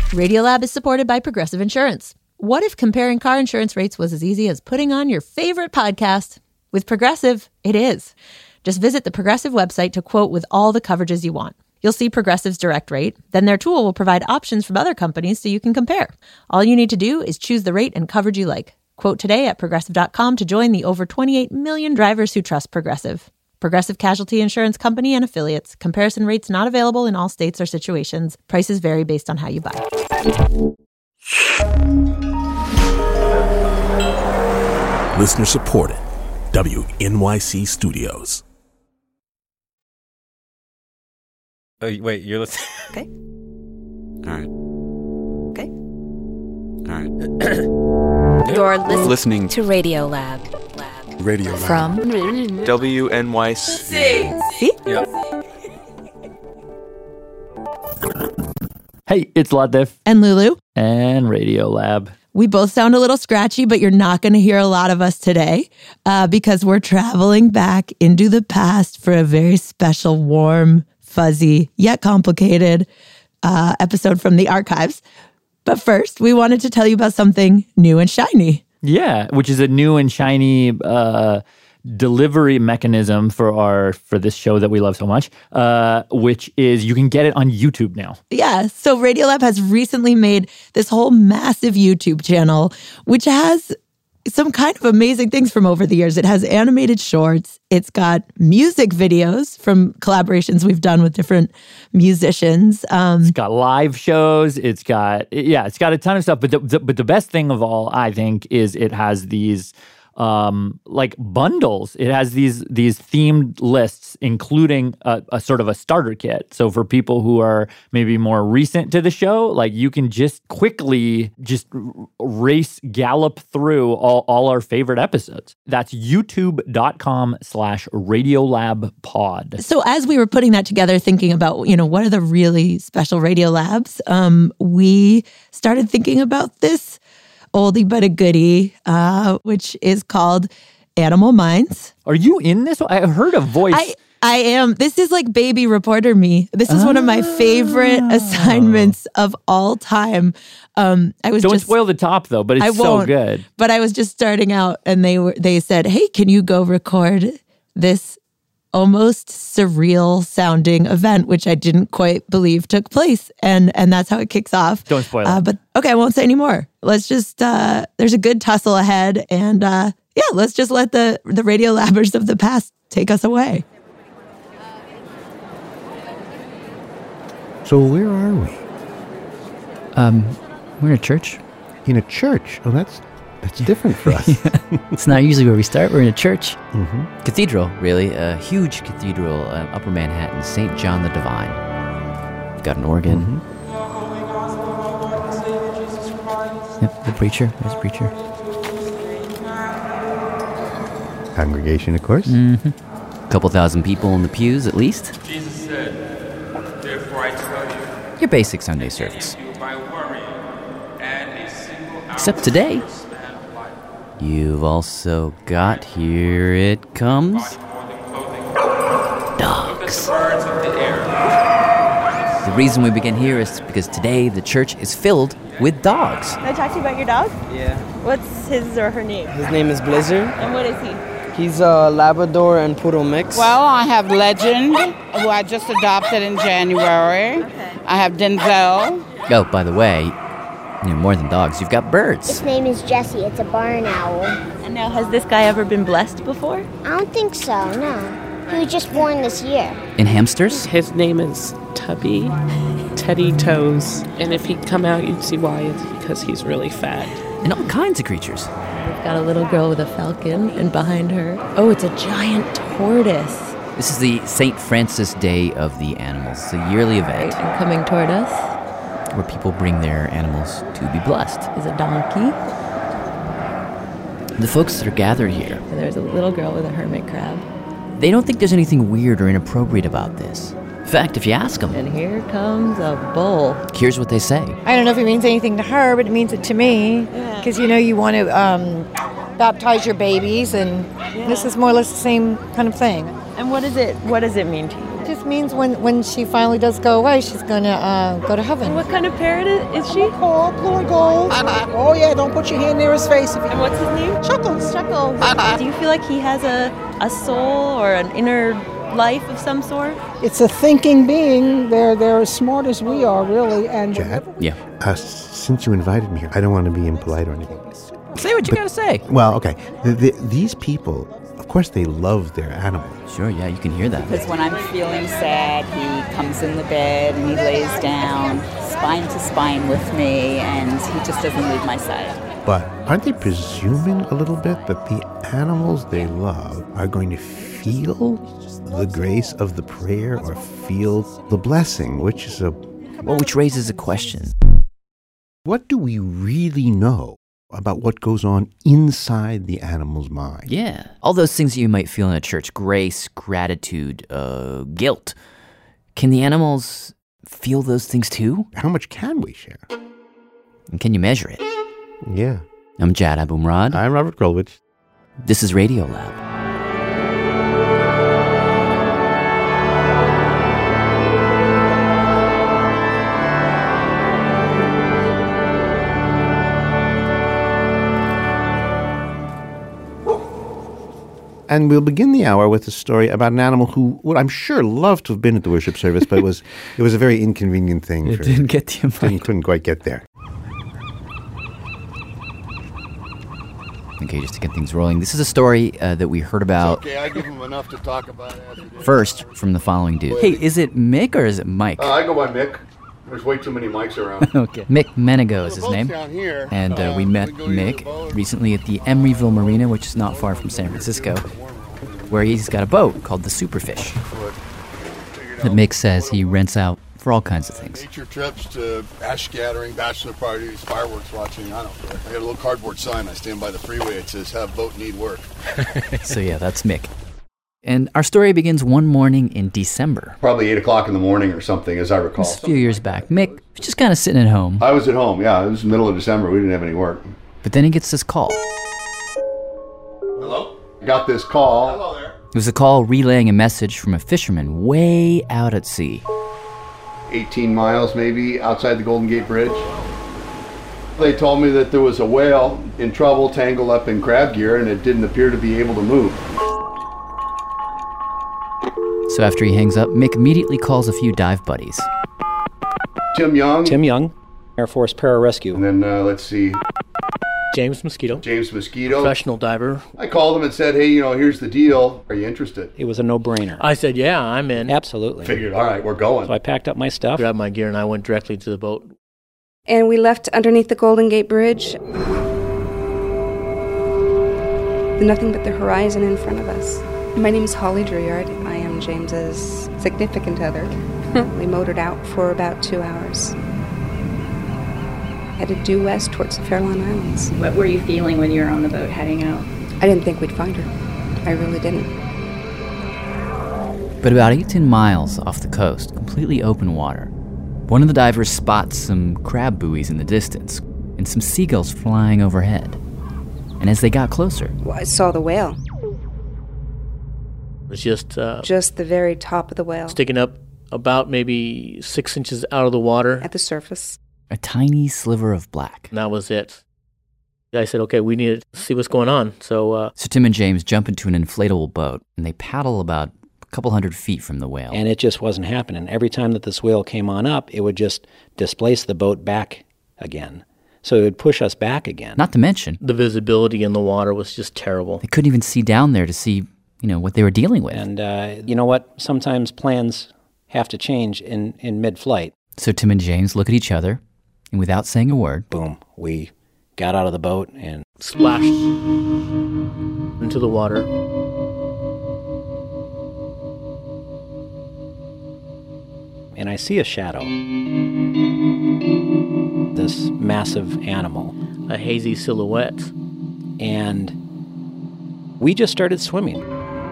Radiolab is supported by Progressive Insurance. What if comparing car insurance rates was as easy as putting on your favorite podcast? With Progressive, it is. Just visit the Progressive website to quote with all the coverages you want. You'll see Progressive's direct rate. Then their tool will provide options from other companies so you can compare. All you need to do is choose the rate and coverage you like. Quote today at Progressive.com to join the over 28 million drivers who trust Progressive. Progressive Casualty Insurance Company and Affiliates. Comparison rates not available in all states or situations. Prices vary based on how you buy. Listener supported. WNYC Studios. Oh, wait, you're listening? Okay. All right. Okay. All right. You're Listening to Radiolab. Radio Lab. From WNYC. See? Yeah. Hey, it's Latif And Lulu, and Radiolab. we both sound a little scratchy, but you're not going to hear a lot of us today because we're traveling back into the past for a very special, warm, fuzzy, yet complicated episode from the archives. But first, we wanted to tell you about something new and shiny. Yeah, which is a new and shiny delivery mechanism for this show that we love so much, which is you can get it on YouTube now. Yeah, so Radiolab has recently made this whole massive YouTube channel, which has some kind of amazing things from over the years. It has animated shorts. It's got music videos from collaborations we've done with different musicians. It's got live shows. It's got a ton of stuff. But the best thing of all, I think, is it has these like bundles. It has these themed lists, including a sort of a starter kit. So for people who are maybe more recent to the show, like you can just quickly gallop through all our favorite episodes. That's youtube.com/radiolabpod. So as we were putting that together, thinking about, what are the really special Radiolabs, we started thinking about this oldie but a goodie, which is called Animal Minds. Are you in this? I heard a voice. I am. This is like baby reporter me. This is one of my favorite assignments of all time. Don't spoil the top though, but it's so good. But I was just starting out, and they said, "Hey, can you go record this almost surreal sounding event," which I didn't quite believe took place. And that's how it kicks off. Don't spoil it. But okay, I won't say any more. Let's just, there's a good tussle ahead. And let's just let the Radiolabbers of the past take us away. So where are we? We're in a church. In a church? Oh, that's different for us. It's not usually where we start. We're in a church. Mm-hmm. Cathedral, really. A huge cathedral in Upper Manhattan, St. John the Divine. We've got an organ. Mm-hmm. Yep, the preacher. There's a preacher. Congregation, of course. Mm-hmm. A couple thousand people in the pews, at least. Jesus said, "Therefore I tell you, Your basic Sunday service. by worrying, and a single hour Except today, you've also got, here it comes, dogs. birds of the air." The reason we begin here is because today the church is filled with dogs. Can I talk to you about your dog? Yeah. What's his or her name? His name is Blizzard. And what is he? He's a Labrador and Poodle mix. Well, I have Legend, who I just adopted in January. Okay. I have Denzel. Oh, by the way, more than dogs, you've got birds. His name is Jesse. It's a barn owl. And now, has this guy ever been blessed before? I don't think so, no. He was just born this year. And hamsters? His name is Tubby, Teddy Toes. And if he'd come out, you'd see why. It's because he's really fat. And all kinds of creatures. We've got a little girl with a falcon, and behind her, it's a giant tortoise. This is the St. Francis Day of the Animals, a yearly event. Right, and coming toward us, where people bring their animals to be blessed. Is a donkey. The folks that are gathered here, And there's a little girl with a hermit crab. they don't think there's anything weird or inappropriate about this. In fact, if you ask them, And here comes a bull. here's what they say. I don't know if it means anything to her, but it means it to me. Because, you want to baptize your babies, and this is more or less the same kind of thing. And what does it mean to you? It just means when she finally does go away, she's going to go to heaven. What kind of parrot is she? Oh, blue and gold. Oh, yeah, don't put your hand near his face. And what's his name? Chuckles. Chuckles. Do you feel like he has a soul or an inner life of some sort? It's a thinking being. They're as smart as we are, really. And Chad? Yeah. Since you invited me here, I don't want to be impolite or anything. Say what you got to say. Well, okay. These people, of course, they love their animals. Sure, yeah, you can hear that. Because when I'm feeling sad, he comes in the bed and he lays down, spine to spine with me, and he just doesn't leave my side. But aren't they presuming a little bit that the animals they love are going to feel the grace of the prayer or feel the blessing, which raises a question. What do we really know about what goes on inside the animal's mind? Yeah. All those things that you might feel in a church, grace, gratitude, guilt. Can the animals feel those things too? How much can we share? And can you measure it? Yeah. I'm Jad Abumrad. I'm Robert Krulwich. This is Radiolab. And we'll begin the hour with a story about an animal who would, I'm sure, loved to have been at the worship service, but it was a very inconvenient thing. It didn't get the invite. Couldn't quite get there. Okay, just to get things rolling. This is a story that we heard about. It's okay, I give him enough to talk about. First, from the following dude. Hey, is it Mick or is it Mike? I go by Mick. There's way too many mics around. Okay. Mick Menego is his name. Down here. And we met Mick recently at the Emeryville Marina, which is not far from San Francisco, where he's got a boat called the Superfish that Mick says he rents out for all kinds of things. Nature trips to ash scattering, bachelor parties, fireworks watching, I don't care. I got a little cardboard sign. I stand by the freeway. It says, have boat need work. So yeah, that's Mick. And our story begins one morning in December. Probably 8 o'clock in the morning or something, as I recall. This a few years back. Mick was just kind of sitting at home. I was at home, yeah. It was the middle of December. We didn't have any work. But then he gets this call. Hello? I got this call. Hello there. It was a call relaying a message from a fisherman way out at sea. 18 miles maybe outside the Golden Gate Bridge. They told me that there was a whale in trouble, tangled up in crab gear, and it didn't appear to be able to move. So after he hangs up, Mick immediately calls a few dive buddies. Tim Young, Air Force Pararescue. And then, let's see. James Mosquito. Professional diver. I called him and said, hey, here's the deal. Are you interested? It was a no-brainer. I said, yeah, I'm in. Absolutely. Figured, all right, we're going. So I packed up my stuff. Grabbed my gear and I went directly to the boat. And we left underneath the Golden Gate Bridge. Nothing but the horizon in front of us. My name is Holly Drouillard. I am James's significant other. We motored out for about 2 hours. Headed due west towards the Farallon Islands. What were you feeling when you were on the boat heading out? I didn't think we'd find her. I really didn't. But about 18 miles off the coast, completely open water, one of the divers spots some crab buoys in the distance and some seagulls flying overhead. And as they got closer... Well, I saw the whale. It was just the very top of the whale. Sticking up about maybe 6 inches out of the water. At the surface. A tiny sliver of black. And that was it. I said, okay, we need to see what's going on. So Tim and James jump into an inflatable boat, and they paddle about a couple hundred feet from the whale. And it just wasn't happening. Every time that this whale came on up, it would just displace the boat back again. So it would push us back again. Not to mention... the visibility in the water was just terrible. They couldn't even see down there to see, what they were dealing with. And you know what? Sometimes plans have to change in mid-flight. So Tim and James look at each other, and without saying a word... boom, we got out of the boat and... splashed into the water. And I see a shadow. This massive animal. A hazy silhouette. And we just started swimming.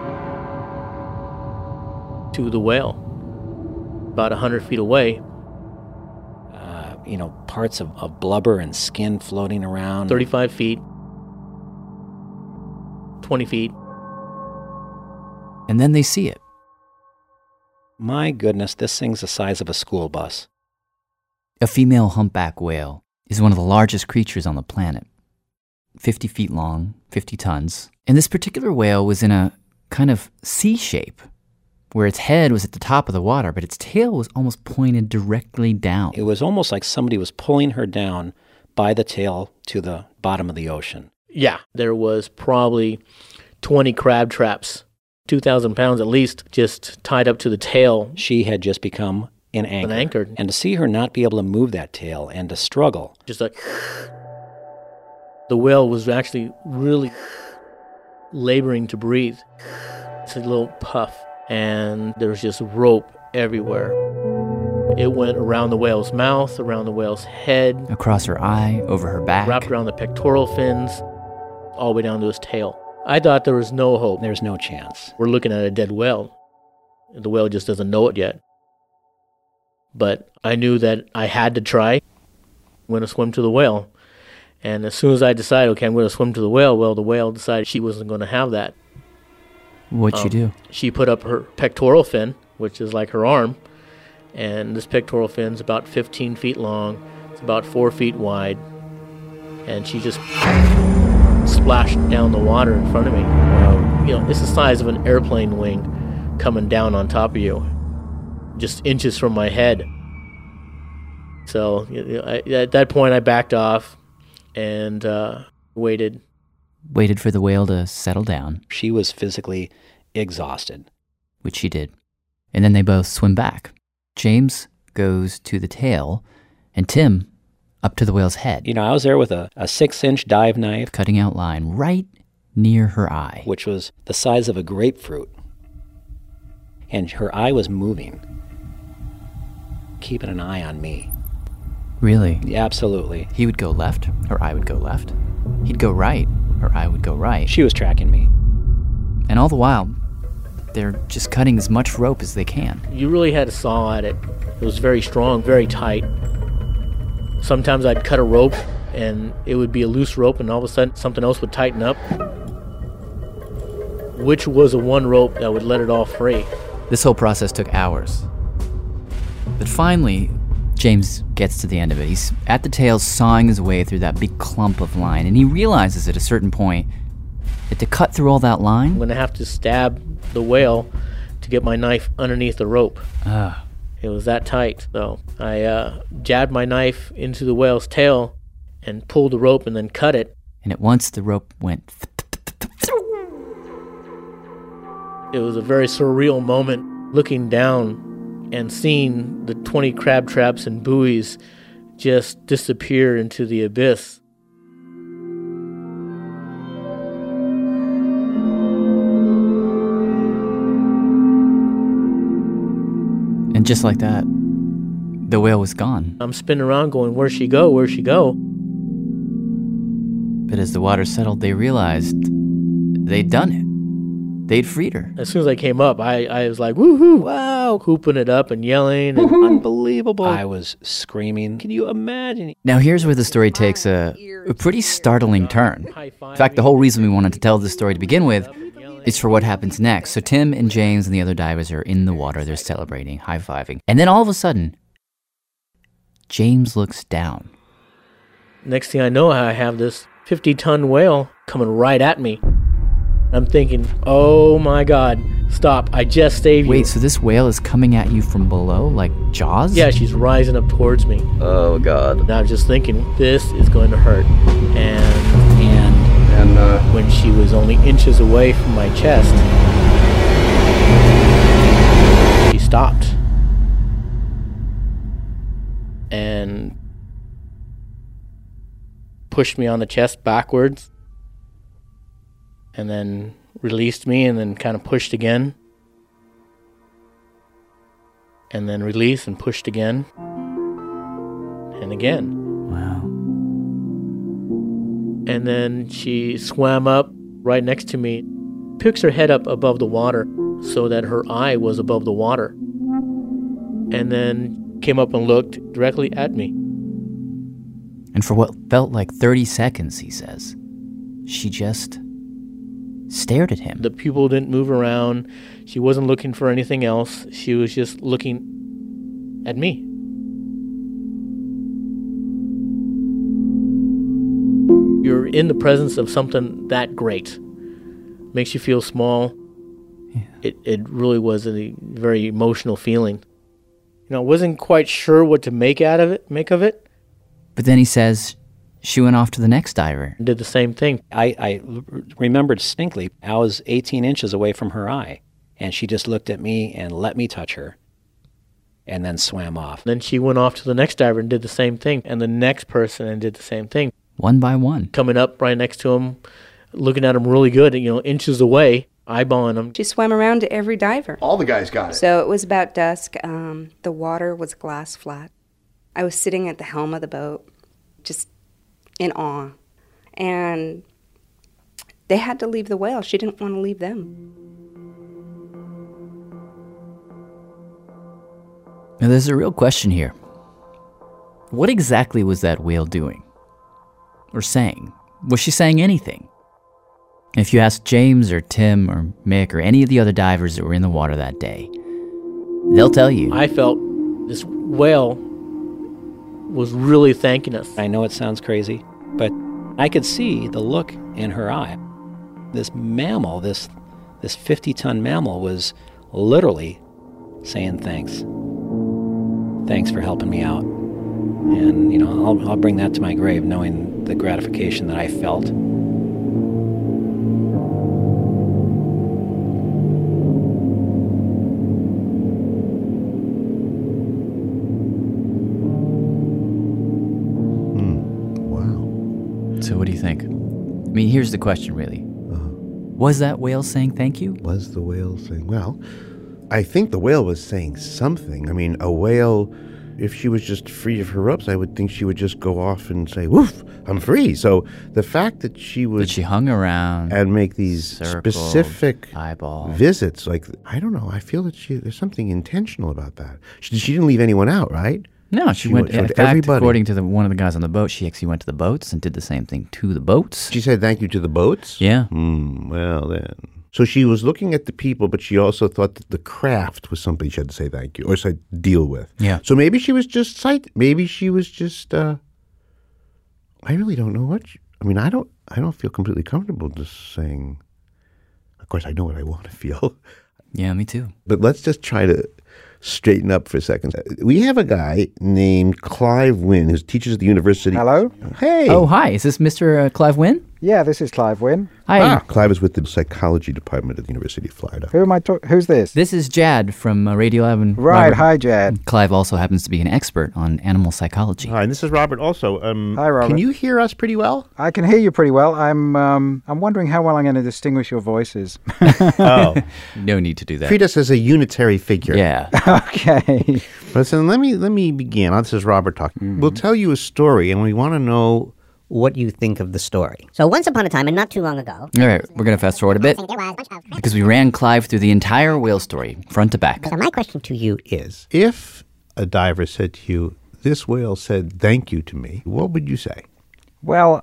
To the whale. About 100 feet away. Parts of blubber and skin floating around. 35 feet. 20 feet. And then they see it. My goodness, this thing's the size of a school bus. A female humpback whale is one of the largest creatures on the planet. 50 feet long, 50 tons. And this particular whale was in a kind of C shape, where its head was at the top of the water, but its tail was almost pointed directly down. It was almost like somebody was pulling her down by the tail to the bottom of the ocean. Yeah, there was probably 20 crab traps, 2,000 pounds at least, just tied up to the tail. She had just become an anchor. And to see her not be able to move that tail and to struggle. Just like, the whale was actually really laboring to breathe. It's a little puff, and there was just rope everywhere. It went around the whale's mouth, around the whale's head. Across her eye, over her back. Wrapped around the pectoral fins, all the way down to his tail. I thought there was no hope. There's no chance. We're looking at a dead whale. The whale just doesn't know it yet. But I knew that I had to try. I'm going to swim to the whale. And as soon as I decided, okay, I'm going to swim to the whale, well, the whale decided she wasn't going to have that. What'd she do? She put up her pectoral fin, which is like her arm. And this pectoral fin's about 15 feet long. It's about 4 feet wide. And she just splashed down the water in front of me. It's the size of an airplane wing coming down on top of you, just inches from my head. So at that point, I backed off and waited. Waited for the whale to settle down. She was physically exhausted. Which she did. And then they both swim back. James goes to the tail, and Tim up to the whale's head. I was there with a 6-inch dive knife. Cutting out line right near her eye. Which was the size of a grapefruit. And her eye was moving. Keeping an eye on me. Really? Yeah, absolutely. He would go left, her eye would go left. He'd go right, her eye would go right. She was tracking me. And all the while, they're just cutting as much rope as they can. You really had to saw at it. It was very strong, very tight. Sometimes I'd cut a rope, and it would be a loose rope, and all of a sudden something else would tighten up. Which was the one rope that would let it all free. This whole process took hours. But finally, James gets to the end of it. He's at the tail sawing his way through that big clump of line, and he realizes at a certain point that to cut through all that line... I'm going to have to stab the whale to get my knife underneath the rope. It was that tight. So I jabbed my knife into the whale's tail and pulled the rope and then cut it. And at once the rope went... It was a very surreal moment looking down and seeing the 20 crab traps and buoys just disappear into the abyss. And just like that, the whale was gone. I'm spinning around going, where'd she go? Where'd she go? But as the water settled, they realized they'd done it. They'd freed her. As soon as I came up, I was like, woohoo, wow, hooping it up and yelling. And unbelievable. I was screaming. Can you imagine? Now here's where the story takes a pretty startling turn. In fact, the whole reason we wanted to tell this story to begin with is for what happens next. So Tim and James and the other divers are in the water. They're celebrating, high-fiving. And then all of a sudden, James looks down. Next thing I know, I have this 50-ton whale coming right at me. I'm thinking, oh my God, stop, I just saved you. Wait, so this whale is coming at you from below, like Jaws? Yeah, she's rising up towards me. Oh God. And I was just thinking, this is going to hurt. And when she was only inches away from my chest, she stopped. And pushed me on the chest backwards. And then released me and then kind of pushed again. And then released and pushed again. And again. Wow. And then she swam up right next to me, picks her head up above the water so that her eye was above the water. And then came up and looked directly at me. And for what felt like 30 seconds, he says, she just stared at him. The pupil didn't move around. She wasn't looking for anything else. She was just looking at me. You're in the presence of something that great. Makes you feel small. Yeah. It really was a very emotional feeling. I wasn't quite sure what to make of it. But then he says she went off to the next diver. Did the same thing. I remembered distinctly, I was 18 inches away from her eye, and she just looked at me and let me touch her, and then swam off. Then she went off to the next diver and did the same thing, and the next person and did the same thing. One by one. Coming up right next to him, looking at him really good, inches away, eyeballing him. She swam around to every diver. All the guys got it. So it was about dusk. The water was glass flat. I was sitting at the helm of the boat, just in awe. And they had to leave the whale. She didn't want to leave them. Now there's a real question here. What exactly was that whale doing? Or saying? Was she saying anything? If you ask James or Tim or Mick or any of the other divers that were in the water that day, they'll tell you. I felt this whale was really thanking us. I know it sounds crazy, but I could see the look in her eye. This mammal, this 50-ton mammal was literally saying thanks. Thanks for helping me out. And, I'll bring that to my grave, knowing the gratification that I felt. So what do you think? I mean, here's the question, really. Was that whale saying thank you? Was the whale saying... Well, I think the whale was saying something. I mean, a whale, if she was just free of her ropes, I would think she would just go off and say, woof, I'm free. So the fact that she was... That she hung around and make these specific eyeball visits, like, I don't know, I feel that there's something intentional about that. She didn't leave anyone out, right? No, she went in fact, everybody. According to one of the guys on the boat, she actually went to the boats and did the same thing to the boats. She said thank you to the boats? Yeah. Well, then. So she was looking at the people, but she also thought that the craft was something she had to say thank you or say deal with. Yeah. So maybe she was just maybe she was just I really don't know what I don't feel completely comfortable just saying. Of course I know what I want to feel. Yeah, me too. But let's just try to straighten up for a second. We have a guy named Clive Wynne who teaches at the university. Hello. Hey. Oh, hi. Is this Mr. Clive Wynne? Yeah, this is Clive Wynne. Hi. Clive is with the psychology department at the University of Florida. Who am I talking? Who's this? This is Jad from Radiolab. And right. Robert. Hi, Jad. Clive also happens to be an expert on animal psychology. Hi, and this is Robert also. Hi, Robert. Can you hear us pretty well? I can hear you pretty well. I'm wondering how well I'm going to distinguish your voices. Oh. No need to do that. Treat us as a unitary figure. Yeah. Okay. Listen, let me begin. This is Robert talking. Mm-hmm. We'll tell you a story, and we want to know what you think of the story. So once upon a time, and not too long ago... All right, we're going to fast forward a bit, because we ran Clive through the entire whale story, front to back. So my question to you is, if a diver said to you, this whale said thank you to me, what would you say? Well,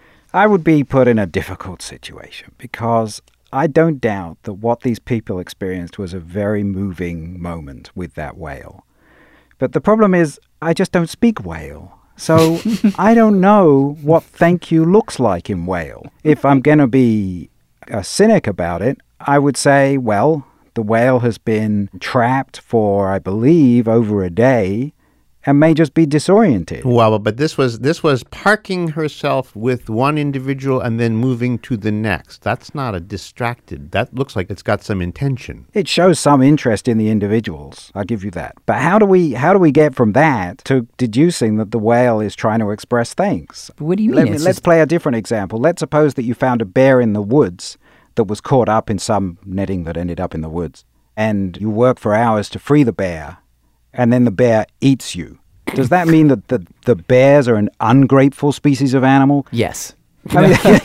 I would be put in a difficult situation, because I don't doubt that what these people experienced was a very moving moment with that whale. But the problem is, I just don't speak whale. So I don't know what thank you looks like in whale. If I'm going to be a cynic about it, I would say, well, the whale has been trapped for, I believe, over a day and may just be disoriented. Well, but this was parking herself with one individual and then moving to the next. That's not a distracted. That looks like it's got some intention. It shows some interest in the individuals. I'll give you that. But how do we get from that to deducing that the whale is trying to express thanks? What do you mean? Let's play a different example. Let's suppose that you found a bear in the woods that was caught up in some netting that ended up in the woods, and you work for hours to free the bear, and then the bear eats you. Does that mean that the bears are an ungrateful species of animal? Yes. I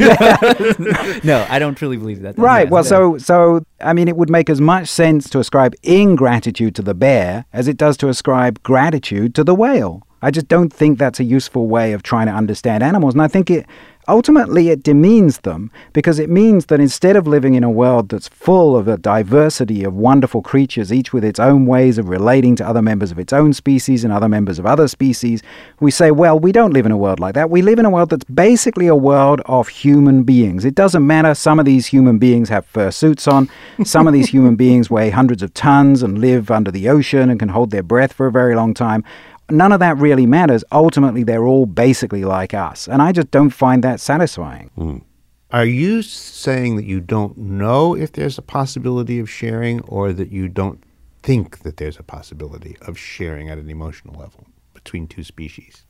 mean, no, I don't truly believe that. Right. Well, so I mean, it would make as much sense to ascribe ingratitude to the bear as it does to ascribe gratitude to the whale. I just don't think that's a useful way of trying to understand animals. And I think ultimately it demeans them, because it means that instead of living in a world that's full of a diversity of wonderful creatures, each with its own ways of relating to other members of its own species and other members of other species, we say, well, we don't live in a world like that. We live in a world that's basically a world of human beings. It doesn't matter. Some of these human beings have fursuits on. Some of these human beings weigh hundreds of tons and live under the ocean and can hold their breath for a very long time. None of that really matters. Ultimately, they're all basically like us. And I just don't find that satisfying. Are you saying that you don't know if there's a possibility of sharing, or that you don't think that there's a possibility of sharing at an emotional level between two species?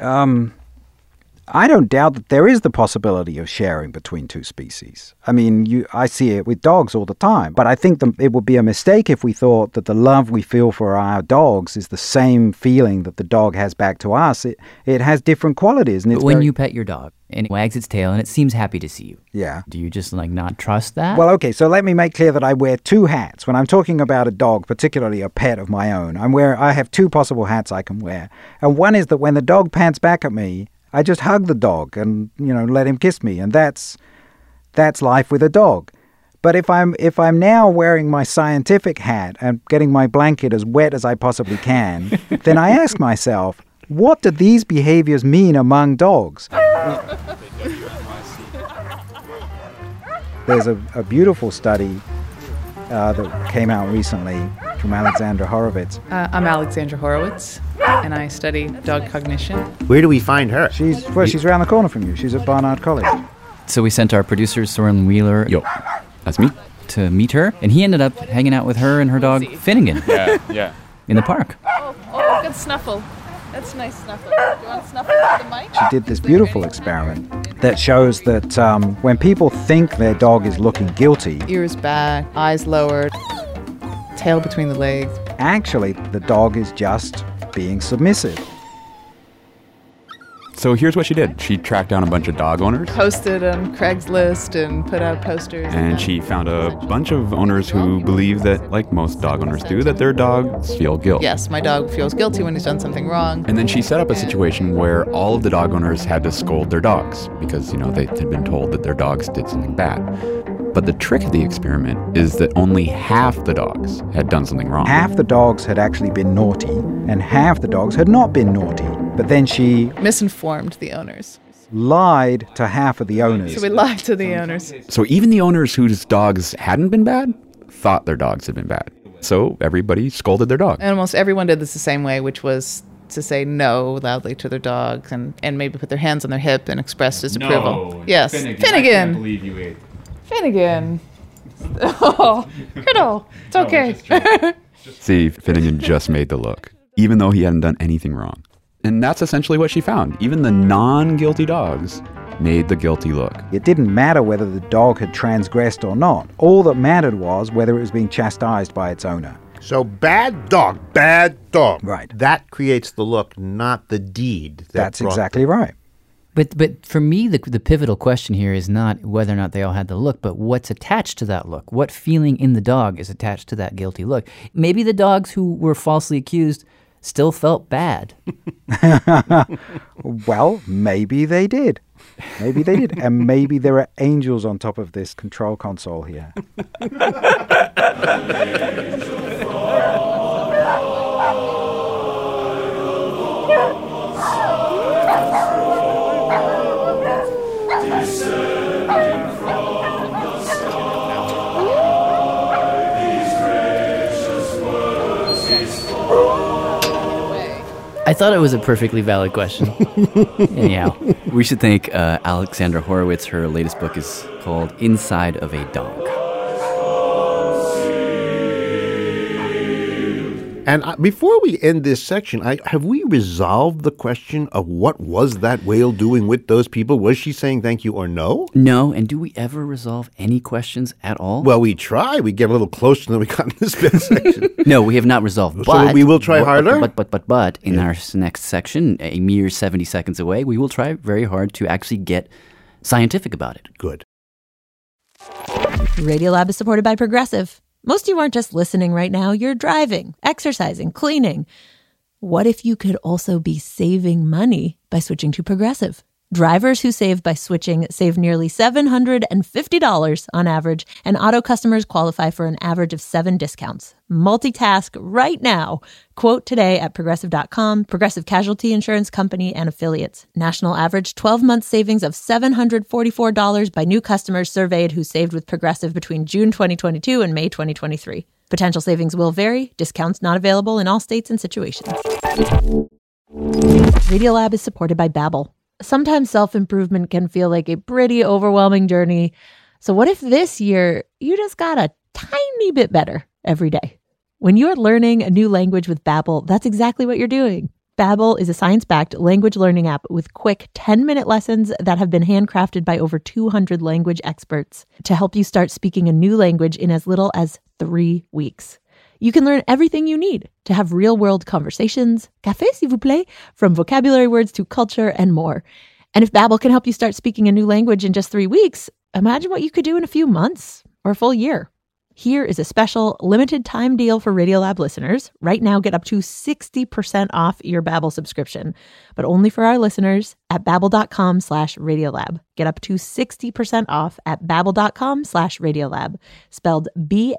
I don't doubt that there is the possibility of sharing between two species. I mean, I see it with dogs all the time. But I think it would be a mistake if we thought that the love we feel for our dogs is the same feeling that the dog has back to us. It has different qualities. And but when you pet your dog and it wags its tail and it seems happy to see you, yeah, do you just not trust that? Well, okay, so let me make clear that I wear two hats. When I'm talking about a dog, particularly a pet of my own, I have two possible hats I can wear. And one is that when the dog pants back at me, I just hug the dog and, let him kiss me. And that's life with a dog. But if I'm now wearing my scientific hat and getting my blanket as wet as I possibly can, then I ask myself, what do these behaviors mean among dogs? There's a beautiful study that came out recently from Alexandra Horowitz. I'm Alexandra Horowitz, and I study dog cognition. Where do we find her? She's around the corner from you. She's at Barnard College. So we sent our producer, Soren Wheeler. Yo, that's me. To meet her, and he ended up hanging out with her and her dog, Finnegan. Yeah. In the park. Oh, good snuffle. That's a nice snuffle. Do you want to snuffle for the mic? She did this beautiful experiment that shows that when people think their dog is looking guilty, ears back, eyes lowered, tail between the legs. Actually, the dog is just being submissive. So here's what she did. She tracked down a bunch of dog owners. Posted on Craigslist and put out posters. And she found a bunch of owners who believe that, like most dog owners do, that their dogs feel guilt. Yes, my dog feels guilty when he's done something wrong. And then she set up a situation where all of the dog owners had to scold their dogs because, they had been told that their dogs did something bad. But the trick of the experiment is that only half the dogs had done something wrong. Half the dogs had actually been naughty, and half the dogs had not been naughty. But then she misinformed the owners. Lied to half of the owners. So we lied to the owners. So even the owners whose dogs hadn't been bad thought their dogs had been bad. So everybody scolded their dog. And almost everyone did this the same way, which was to say no loudly to their dogs and maybe put their hands on their hip and express disapproval. No, yes, Finnegan. Finnegan. I can't believe you ate. Finnegan. Oh, Criddle. It's okay. See, Finnegan just made the look, even though he hadn't done anything wrong. And that's essentially what she found. Even the non-guilty dogs made the guilty look. It didn't matter whether the dog had transgressed or not. All that mattered was whether it was being chastised by its owner. So bad dog. Right. That creates the look, not the deed. That's exactly right. But for me, the pivotal question here is not whether or not they all had the look, but what's attached to that look. What feeling in the dog is attached to that guilty look? Maybe the dogs who were falsely accused still felt bad. Well, maybe they did. Maybe they did. And maybe there are angels on top of this control console here. I thought it was a perfectly valid question. Anyhow, we should thank Alexandra Horowitz. Her latest book is called Inside of a Dog. And before we end this section, have we resolved the question of what was that whale doing with those people? Was she saying thank you or no? No, and do we ever resolve any questions at all? Well, we try. We get a little closer than we got in this best section. No, we have not resolved. So But we will try harder? But in our next section, a mere 70 seconds away, we will try very hard to actually get scientific about it. Good. Radiolab is supported by Progressive. Most of you aren't just listening right now, you're driving, exercising, cleaning. What if you could also be saving money by switching to Progressive? Drivers who save by switching save nearly $750 on average, and auto customers qualify for an average of 7 discounts. Multitask right now. Quote today at Progressive.com. Progressive Casualty Insurance Company and Affiliates. National average 12-month savings of $744 by new customers surveyed who saved with Progressive between June 2022 and May 2023. Potential savings will vary. Discounts not available in all states and situations. Radiolab is supported by Babbel. Sometimes self-improvement can feel like a pretty overwhelming journey. So what if this year you just got a tiny bit better every day? When you're learning a new language with Babbel, that's exactly what you're doing. Babbel is a science-backed language learning app with quick 10-minute lessons that have been handcrafted by over 200 language experts to help you start speaking a new language in as little as 3 weeks. You can learn everything you need to have real-world conversations, café s'il vous plaît, from vocabulary words to culture and more. And if Babbel can help you start speaking a new language in just 3 weeks, imagine what you could do in a few months or a full year. Here is a special limited time deal for Radiolab listeners. Right now, get up to 60% off your Babbel subscription, but only for our listeners at babbel.com/Radiolab. Get up to 60% off at babbel.com/Radiolab, spelled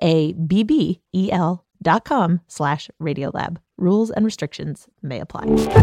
BABBEL.com/Radiolab. Rules and restrictions may apply.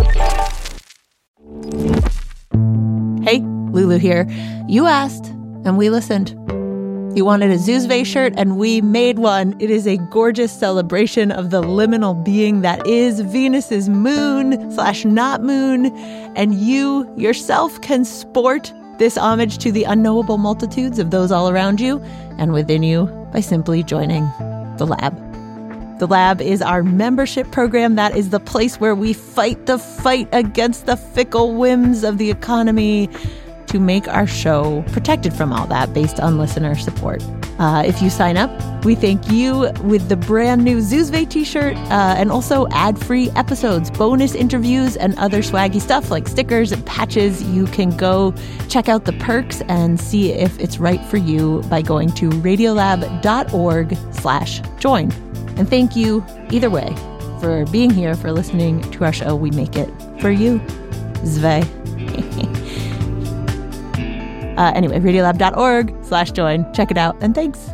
Hey, Lulu here. You asked, and we listened. You wanted a Zuzve shirt, and we made one. It is a gorgeous celebration of the liminal being that is Venus's moon/not moon, and you yourself can sport this homage to the unknowable multitudes of those all around you and within you by simply joining the Lab. The Lab is our membership program. That is the place where we fight the fight against the fickle whims of the economy to make our show protected from all that based on listener support. If you sign up, we thank you with the brand new Zuzve t-shirt and also ad-free episodes, bonus interviews, and other swaggy stuff like stickers and patches. You can go check out the perks and see if it's right for you by going to radiolab.org/join. And thank you, either way, for being here, for listening to our show. We make it for you. Zve. Anyway, radiolab.org/join. Check it out, and thanks.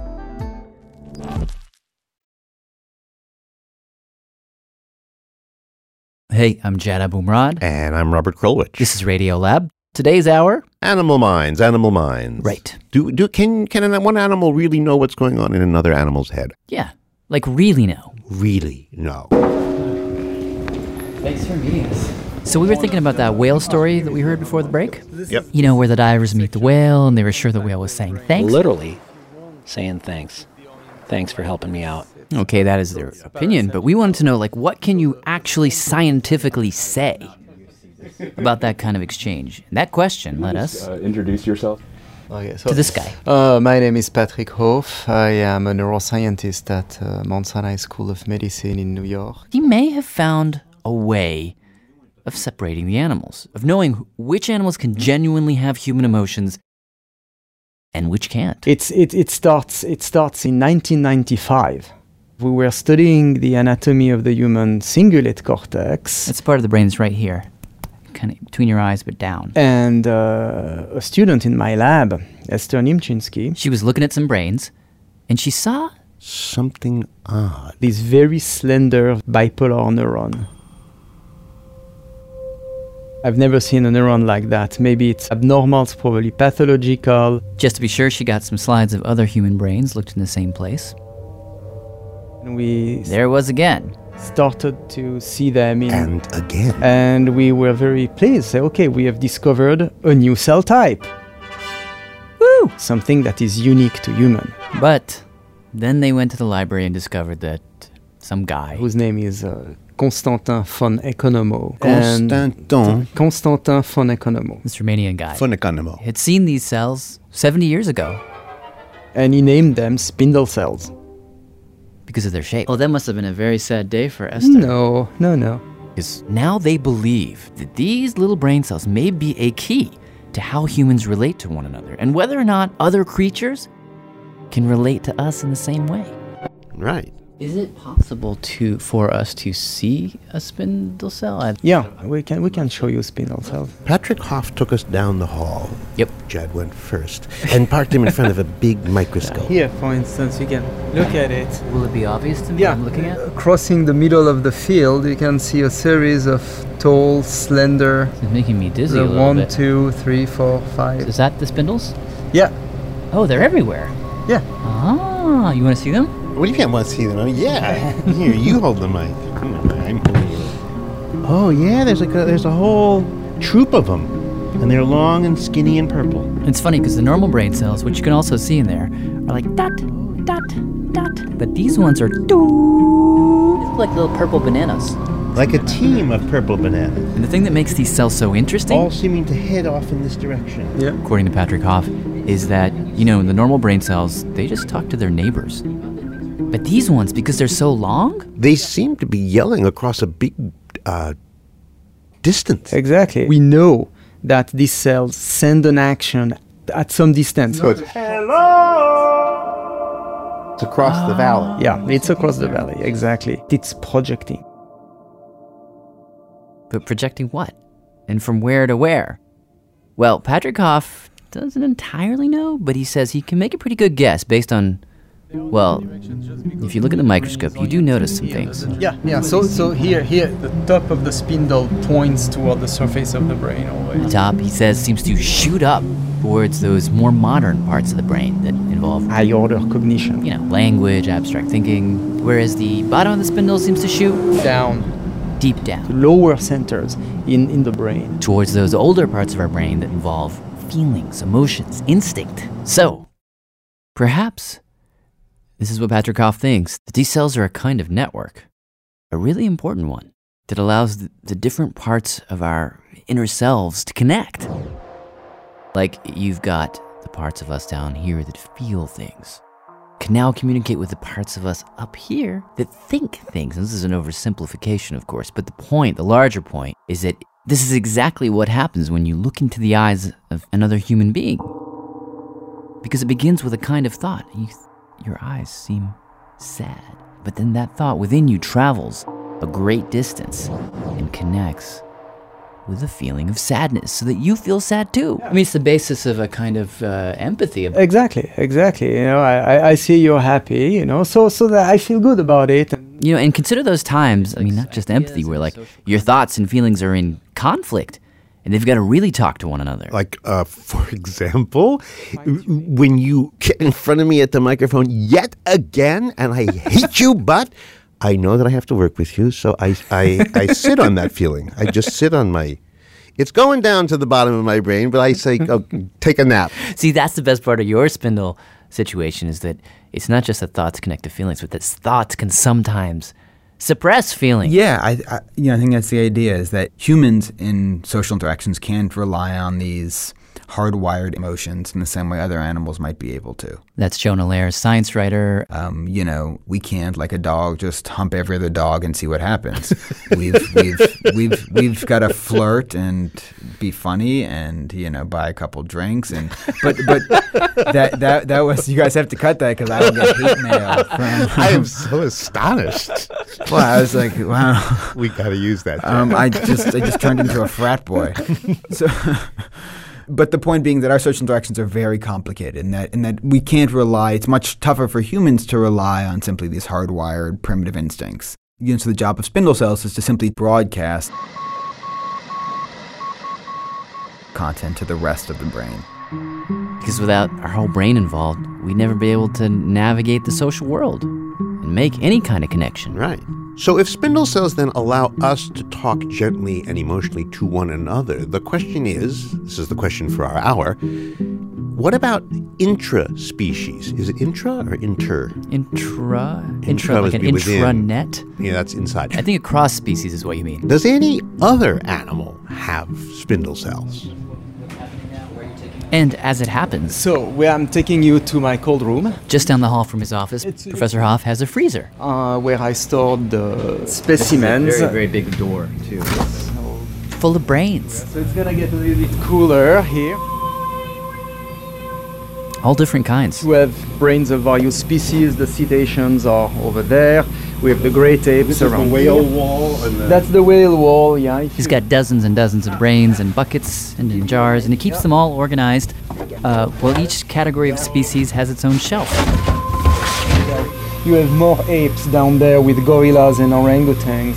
Hey, I'm Jad Abumrad. And I'm Robert Krulwich. This is Radiolab. Today's hour? Animal minds. Right. Can one animal really know what's going on in another animal's head? Yeah, like really know. Really know. Thanks for meeting us. So we were thinking about that whale story that we heard before the break. Yep. You know, where the divers meet the whale, and they were sure the whale was saying thanks. Literally saying thanks. Thanks for helping me out. Okay, that is their opinion, but we wanted to know, like, what can you actually scientifically say about that kind of exchange? And that question led us introduce yourself to this guy. My name is Patrick Hoff. I am a neuroscientist at Mount Sinai School of Medicine in New York. He may have found a way of separating the animals, of knowing which animals can genuinely have human emotions and which can't. It starts in 1995. We were studying the anatomy of the human cingulate cortex. That's part of the brain that's right here, kind of between your eyes but down. And a student in my lab, Esther Nimchinsky, she was looking at some brains, and she saw something odd. This very slender bipolar neuron. I've never seen a neuron like that. Maybe it's abnormal, it's probably pathological. Just to be sure, she got some slides of other human brains, looked in the same place. And there it was again. Started to see them and again. And we were very pleased. Say, okay, we have discovered a new cell type. Woo! Something that is unique to human. But then they went to the library and discovered that some guy, whose name is Constantin von Economo. Constantin von Economo. This Romanian guy. Von Economo. Had seen these cells 70 years ago. And he named them spindle cells. Because of their shape. Oh, that must have been a very sad day for Esther. No. Because now they believe that these little brain cells may be a key to how humans relate to one another, and whether or not other creatures can relate to us in the same way. Right. Is it possible for us to see a spindle cell? Yeah, we can show you spindle cells. Patrick Hoff took us down the hall. Yep. Jed went first and parked him in front of a big microscope. Here, for instance, you can look at it. Will it be obvious to me what I'm looking at? Crossing the middle of the field, you can see a series of tall, slender... It's making me dizzy a little bit. 1, 2, 3, 4, 5... Is that the spindles? Yeah. Oh, they're everywhere. Yeah. Ah, you want to see them? What do you mean, want to see them? Oh, yeah. Here, you hold the mic. I'm holding you. Oh, yeah, there's a whole troop of them. And they're long and skinny and purple. It's funny because the normal brain cells, which you can also see in there, are like dot, dot, dot. But these ones are doo. They look like little purple bananas. Like a team of purple bananas. And the thing that makes these cells so interesting, all seeming to head off in this direction. Yeah. According to Patrick Hoff, is that, the normal brain cells, they just talk to their neighbors. But these ones, because they're so long, they seem to be yelling across a big distance. Exactly. We know that these cells send an action at some distance. So it's hello! It's across the valley. Yeah, it's across the valley, exactly. It's projecting. But projecting what? And from where to where? Well, Patrick Hoff doesn't entirely know, but he says he can make a pretty good guess based on, well, if you look at the microscope, you do notice some things. Yeah. So here, the top of the spindle points toward the surface of the brain always. The top, he says, seems to shoot up towards those more modern parts of the brain that involve high-order cognition. Language, abstract thinking, whereas the bottom of the spindle seems to shoot down. Deep down. Lower centers in the brain. Towards those older parts of our brain that involve feelings, emotions, instinct. So, perhaps this is what Patrick Hoff thinks, that these cells are a kind of network, a really important one, that allows the different parts of our inner selves to connect. Like you've got the parts of us down here that feel things, can now communicate with the parts of us up here that think things. And this is an oversimplification, of course, but the larger point, is that this is exactly what happens when you look into the eyes of another human being. Because it begins with a kind of thought. Your eyes seem sad, but then that thought within you travels a great distance and connects with a feeling of sadness so that you feel sad too. I mean, it's the basis of a kind of empathy. Exactly. I see you're happy, so that I feel good about it. And consider those times, not just empathy, where like your thoughts and feelings are in conflict and they've got to really talk to one another. Like, for example, when you get in front of me at the microphone yet again and I hate you, but I know that I have to work with you, so I sit on that feeling. I just sit on it's going down to the bottom of my brain, but I say, take a nap. See, that's the best part of your spindle situation, is that it's not just that thoughts connect to feelings, but that thoughts can sometimes suppress feelings. Yeah, I think that's the idea, is that humans in social interactions can't rely on these hardwired emotions in the same way other animals might be able to. That's Jonah Lehrer, science writer. We can't, like a dog, just hump every other dog and see what happens. We've got to flirt and be funny and buy a couple drinks but that was, you guys have to cut that because I will get hate mail from. I am so astonished. Well, I was like, wow, we got to use that. I just turned into a frat boy. So. But the point being that our social interactions are very complicated and that we can't rely, it's much tougher for humans to rely on simply these hardwired primitive instincts. So the job of spindle cells is to simply broadcast content to the rest of the brain. Because without our whole brain involved, we'd never be able to navigate the social world and make any kind of connection. Right. So if spindle cells then allow us to talk gently and emotionally to one another, the question is, this is the question for our hour, what about intra-species? Is it intra or inter? Intra like an intranet? Yeah, that's inside. I think a cross species is what you mean. Does any other animal have spindle cells? And as it happens... So, where I'm taking you to my cold room. Just down the hall from his office, Professor Hoff has a freezer. Where I stored the specimens. It's a very, very big door, too. Full of brains. So it's going to get a little bit cooler here. All different kinds. We have brains of various species. The cetaceans are over there. We have the great apes This is around the whale here. wall. That's the whale wall, yeah. He's got dozens and dozens of brains in buckets and in jars, and he keeps them all organized. Well, each category of species has its own shelf. You have more apes down there with gorillas and orangutans.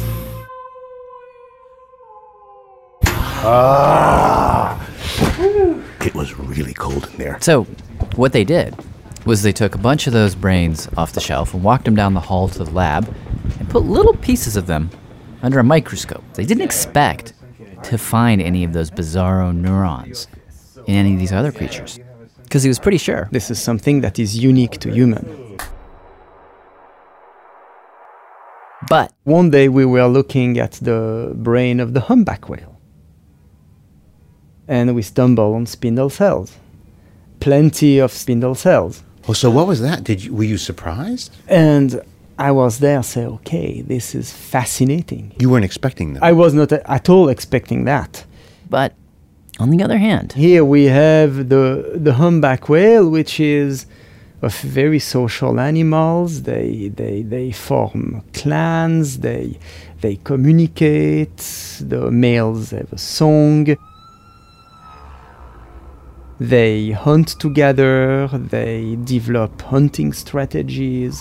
It was really cold in there. So, what they did was they took a bunch of those brains off the shelf and walked them down the hall to the lab and put little pieces of them under a microscope. They didn't expect to find any of those bizarro neurons in any of these other creatures, because he was pretty sure this is something that is unique to human. But one day we were looking at the brain of the humpback whale, and we stumbled on spindle cells. Plenty of spindle cells. Oh, so what was that? Were you surprised? And I was there say, okay, this is fascinating. You weren't expecting that. I was not at all expecting that. But on the other hand, here we have the humpback whale, which is of very social animals. They form clans, they communicate, the males have a song. They hunt together, they develop hunting strategies,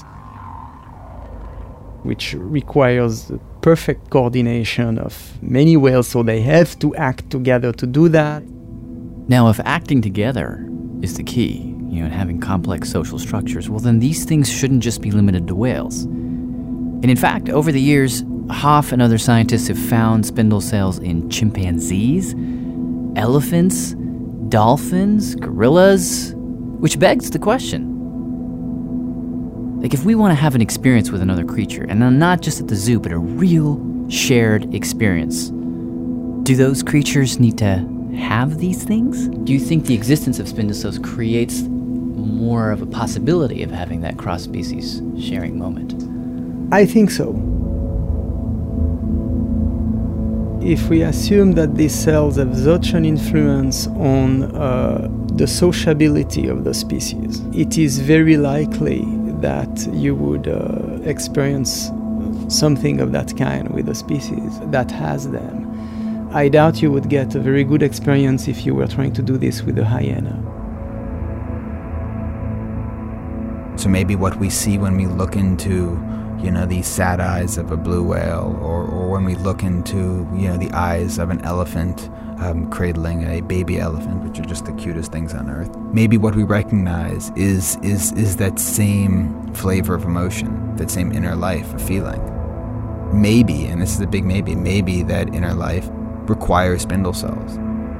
which requires the perfect coordination of many whales, so they have to act together to do that. Now, if acting together is the key, and having complex social structures, well, then these things shouldn't just be limited to whales. And in fact, over the years, Hoff and other scientists have found spindle cells in chimpanzees, elephants, dolphins, gorillas, which begs the question. Like, if we want to have an experience with another creature, and not just at the zoo, but a real shared experience, do those creatures need to have these things? Do you think the existence of spindle cells creates more of a possibility of having that cross-species sharing moment? I think so. If we assume that these cells have such an influence on the sociability of the species, it is very likely that you would experience something of that kind with a species that has them. I doubt you would get a very good experience if you were trying to do this with a hyena. So maybe what we see when we look into, these sad eyes of a blue whale, or when we look into, the eyes of an elephant cradling a baby elephant, which are just the cutest things on earth. Maybe what we recognize is that same flavor of emotion, that same inner life of feeling. Maybe, and this is a big maybe that inner life requires spindle cells.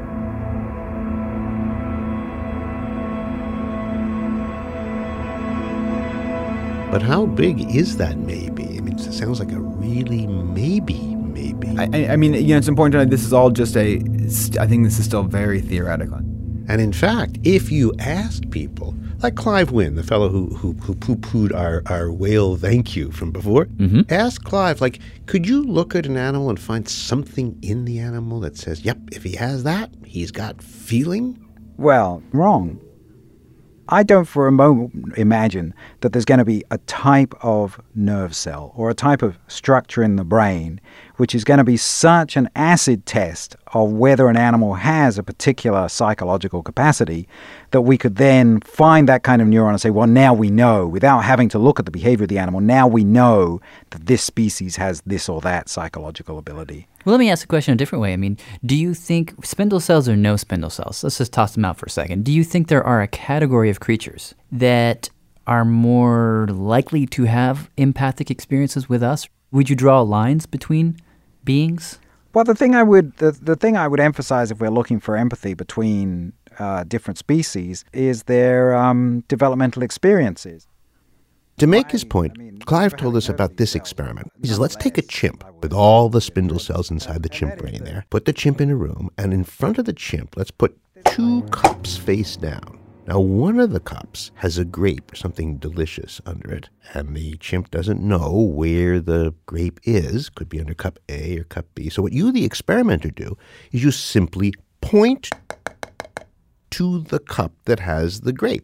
But how big is that maybe? I mean, it sounds like a really maybe. I mean, it's important to know this is all just I think this is still very theoretical. And in fact, if you asked people, like Clive Wynne, the fellow who poo-pooed our whale thank you from before, ask Clive, could you look at an animal and find something in the animal that says, yep, if he has that, he's got feeling? Well, wrong. I don't for a moment imagine that there's going to be a type of nerve cell or a type of structure in the brain which is going to be such an acid test of whether an animal has a particular psychological capacity that we could then find that kind of neuron and say, well, now we know, without having to look at the behavior of the animal, now we know that this species has this or that psychological ability. Well, let me ask the question a different way. I mean, do you think spindle cells or no spindle cells? Let's just toss them out for a second. Do you think there are a category of creatures that are more likely to have empathic experiences with us? Would you draw lines between beings? Well, the thing I would emphasize if we're looking for empathy between different species is their developmental experiences. To make his point, Clive told us about this experiment. He says, let's take a chimp with all the spindle cells inside the chimp brain there, put the chimp in a room, and in front of the chimp, let's put 2 cups face down. Now, one of the cups has a grape or something delicious under it, and the chimp doesn't know where the grape is. Could be under cup A or cup B. So what you, the experimenter, do is you simply point to the cup that has the grape.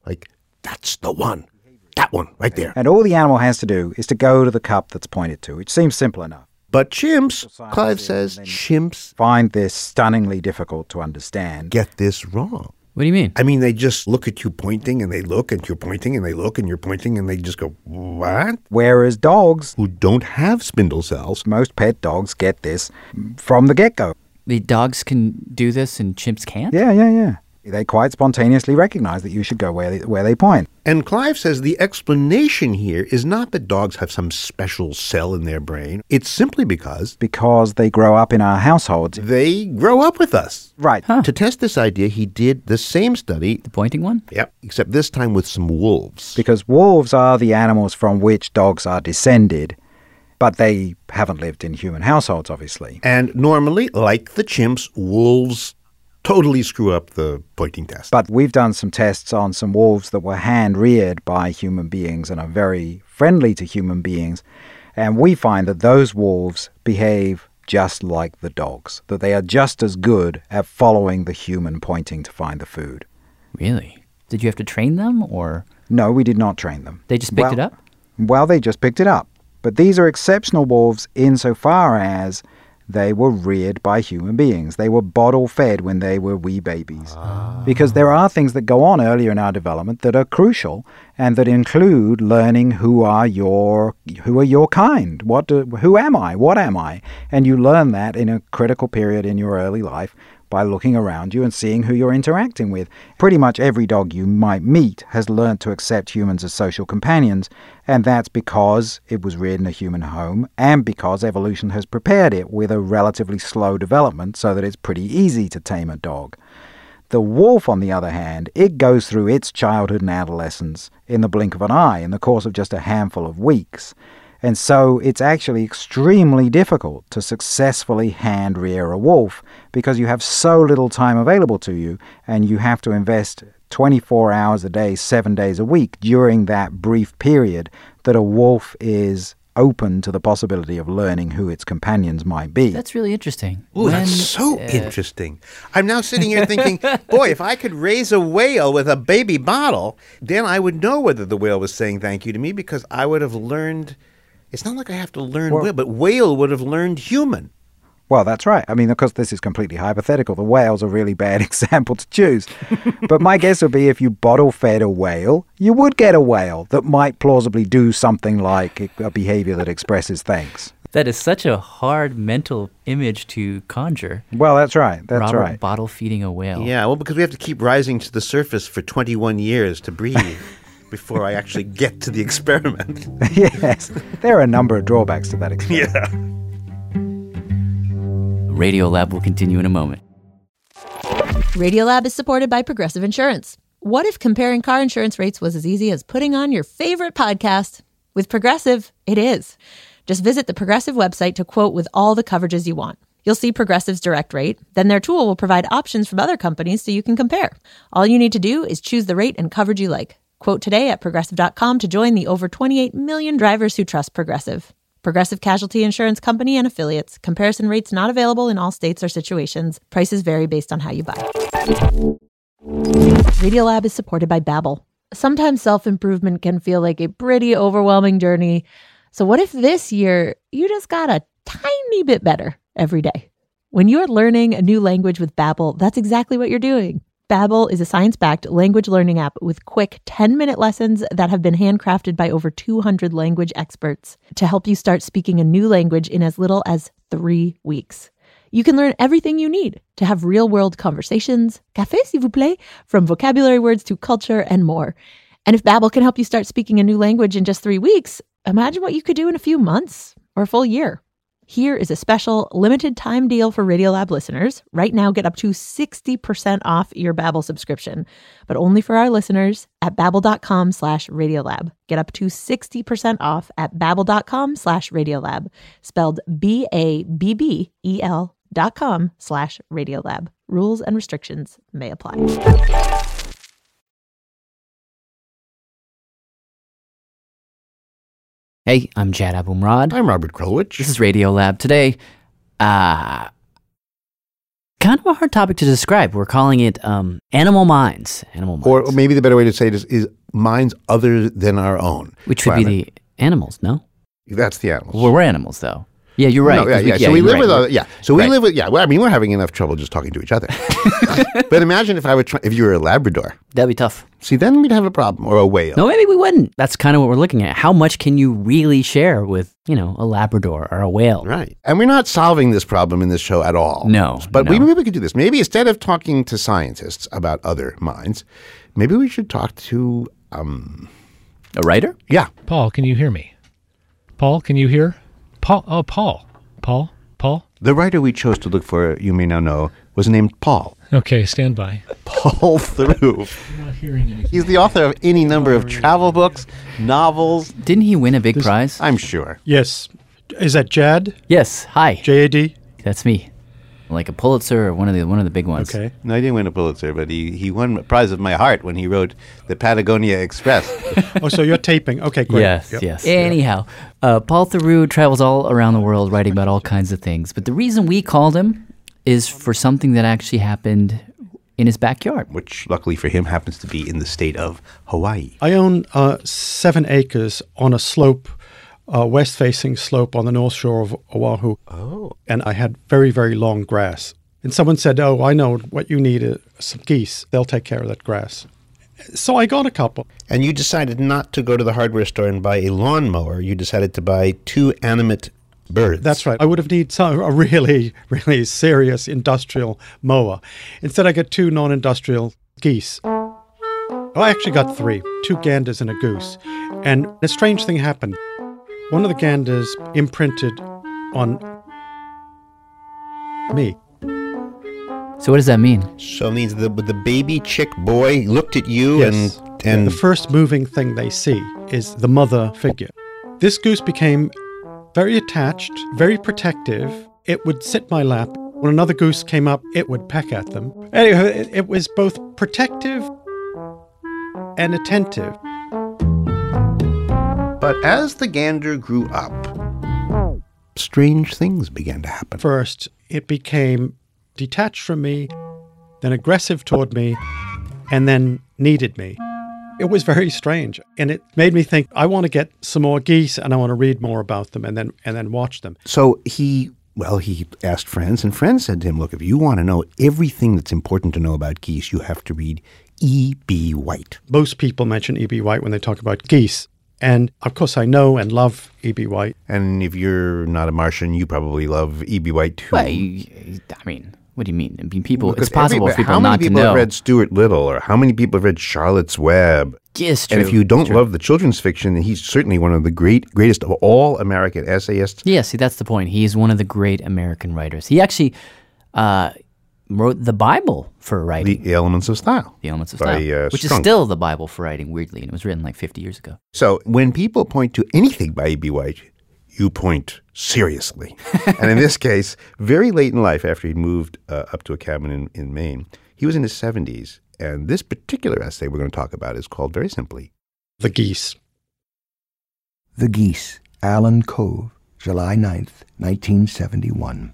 Like, that's the one. That one, right there. And all the animal has to do is to go to the cup that's pointed to, which seems simple enough. But chimps, Clive says, chimps find this stunningly difficult to understand. Get this wrong. What do you mean? I mean, they just look at you pointing and they look and you're pointing and they look and you're pointing and they just go, what? Whereas dogs who don't have spindle cells, most pet dogs get this from the get-go. The dogs can do this and chimps can't? Yeah. They quite spontaneously recognize that you should go where they point. And Clive says the explanation here is not that dogs have some special cell in their brain. It's simply because they grow up in our households. They grow up with us. Right. To test this idea, he did the same study. The pointing one? Yep. Except this time with some wolves. Because wolves are the animals from which dogs are descended. But they haven't lived in human households, obviously. And normally, like the chimps, wolves totally screw up the pointing test. But we've done some tests on some wolves that were hand-reared by human beings and are very friendly to human beings. And we find that those wolves behave just like the dogs, that they are just as good at following the human pointing to find the food. Really? Did you have to train them, or? No, we did not train them. They just picked it up? Well, they just picked it up. But these are exceptional wolves insofar as they were reared by human beings. They were bottle-fed when they were wee babies. Because there are things that go on earlier in our development that are crucial and that include learning who are your kind. Who am I? What am I? And you learn that in a critical period in your early life by looking around you and seeing who you're interacting with. Pretty much every dog you might meet has learned to accept humans as social companions, and that's because it was reared in a human home and because evolution has prepared it with a relatively slow development so that it's pretty easy to tame a dog. The wolf, on the other hand, it goes through its childhood and adolescence in the blink of an eye in the course of just a handful of weeks. And so it's actually extremely difficult to successfully hand-rear a wolf because you have so little time available to you and you have to invest 24 hours a day, 7 days a week during that brief period that a wolf is open to the possibility of learning who its companions might be. That's really interesting. Ooh, that's so interesting. I'm now sitting here thinking, boy, if I could raise a whale with a baby bottle, then I would know whether the whale was saying thank you to me because I would have learned. It's not like I have to learn whale, but whale would have learned human. Well, that's right. I mean, of course, this is completely hypothetical. The whale's a really bad example to choose. But my guess would be if you bottle-fed a whale, you would get a whale that might plausibly do something like a behavior that expresses thanks. That is such a hard mental image to conjure. Well, that's right. That's Robert right. Bottle feeding a whale. Yeah, well, because we have to keep rising to the surface for 21 years to breathe. Before I actually get to the experiment. Yes, there are a number of drawbacks to that experiment. Yeah. Radiolab will continue in a moment. Radiolab is supported by Progressive Insurance. What if comparing car insurance rates was as easy as putting on your favorite podcast? With Progressive, it is. Just visit the Progressive website to quote with all the coverages you want. You'll see Progressive's direct rate. Then their tool will provide options from other companies so you can compare. All you need to do is choose the rate and coverage you like. Quote today at Progressive.com to join the over 28 million drivers who trust Progressive. Progressive Casualty Insurance Company and Affiliates. Comparison rates not available in all states or situations. Prices vary based on how you buy. Radiolab is supported by Babbel. Sometimes self-improvement can feel like a pretty overwhelming journey. So what if this year you just got a tiny bit better every day? When you're learning a new language with Babbel, that's exactly what you're doing. Babbel is a science-backed language learning app with quick 10-minute lessons that have been handcrafted by over 200 language experts to help you start speaking a new language in as little as 3 weeks. You can learn everything you need to have real-world conversations, café s'il vous plaît, from vocabulary words to culture and more. And if Babbel can help you start speaking a new language in just 3 weeks, imagine what you could do in a few months or a full year. Here is a special limited time deal for Radiolab listeners. Right now, get up to 60% off your Babbel subscription, but only for our listeners at babbel.com/Radiolab. Get up to 60% off at babbel.com/Radiolab, spelled BABBEL.com/Radiolab. Rules and restrictions may apply. Hey, I'm Jad Abumrad. I'm Robert Krulwich. This is Radiolab. Today, kind of a hard topic to describe. We're calling it animal minds. Or maybe the better way to say it is minds other than our own. Which would be the animals, no? That's the animals. Well, we're animals, though. Yeah, you're right. No, so we live with other. Yeah, so we live with. Yeah, well, I mean, we're having enough trouble just talking to each other. But imagine if you were a Labrador. That'd be tough. See, then we'd have a problem, or a whale. No, maybe we wouldn't. That's kind of what we're looking at. How much can you really share with, a Labrador or a whale? Right. And we're not solving this problem in this show at all. No. But maybe we could do this. Maybe instead of talking to scientists about other minds, maybe we should talk to a writer? Yeah. Paul, can you hear me? Paul, can you hear? Paul. Oh, Paul. Paul? The writer we chose to look for, you may now know, was named Paul. Okay, stand by. Paul Theroux. I'm not hearing anything. He's the author of any number of travel books, novels. Didn't he win a big prize? I'm sure. Yes. Is that Jad? Yes. Hi. JAD? That's me. Like a Pulitzer or one of the big ones. Okay. No, he didn't win a Pulitzer, but he won a prize of my heart when he wrote the Patagonia Express. Oh, so you're taping. Okay, great. Yes. Anyhow, Paul Theroux travels all around the world writing about all kinds of things. But the reason we called him is for something that actually happened in his backyard. Which, luckily for him, happens to be in the state of Hawaii. I own 7 acres on a slope, west-facing slope on the north shore of Oahu. Oh. And I had very, very long grass. And someone said, oh, I know what you need is some geese. They'll take care of that grass. So I got a couple. And you decided not to go to the hardware store and buy a lawnmower. You decided to buy 2 animate birds. That's right. I would have needed a really, really serious industrial mower. Instead, I got 2 non-industrial geese. I actually got 3, 2 ganders and a goose. And a strange thing happened. One of the ganders imprinted on me. So what does that mean? So it means the baby chick boy looked at you. Yes. and the first moving thing they see is the mother figure. This goose became very attached, very protective. It would sit in my lap. When another goose came up, it would peck at them. Anyway, it was both protective and attentive. But as the gander grew up, strange things began to happen. First, it became detached from me, then aggressive toward me, and then needed me. It was very strange, and it made me think, I want to get some more geese, and I want to read more about them, and then watch them. So he asked friends, and friends said to him, look, if you want to know everything that's important to know about geese, you have to read E.B. White. Most people mention E.B. White when they talk about geese. And, of course, I know and love E.B. White. And if you're not a Martian, you probably love E.B. White, too. Well, what do you mean? I mean, people. It's possible for people not to know. How many people have read Stuart Little, or how many people have read Charlotte's Web? Yes, true. And if you don't love the children's fiction, then he's certainly one of the greatest of all American essayists. Yeah, see, that's the point. He's one of the great American writers. He actually wrote the Bible for writing. The Elements of Style. The Elements of Style, which Strunk. is still the Bible for writing, weirdly, and it was written like 50 years ago. So when people point to anything by E.B. White, you point seriously. And in this case, very late in life, after he'd moved up to a cabin in Maine, he was in his 70s. And this particular essay we're going to talk about is called, very simply, The Geese. The Geese, Allen Cove, July 9th, 1971.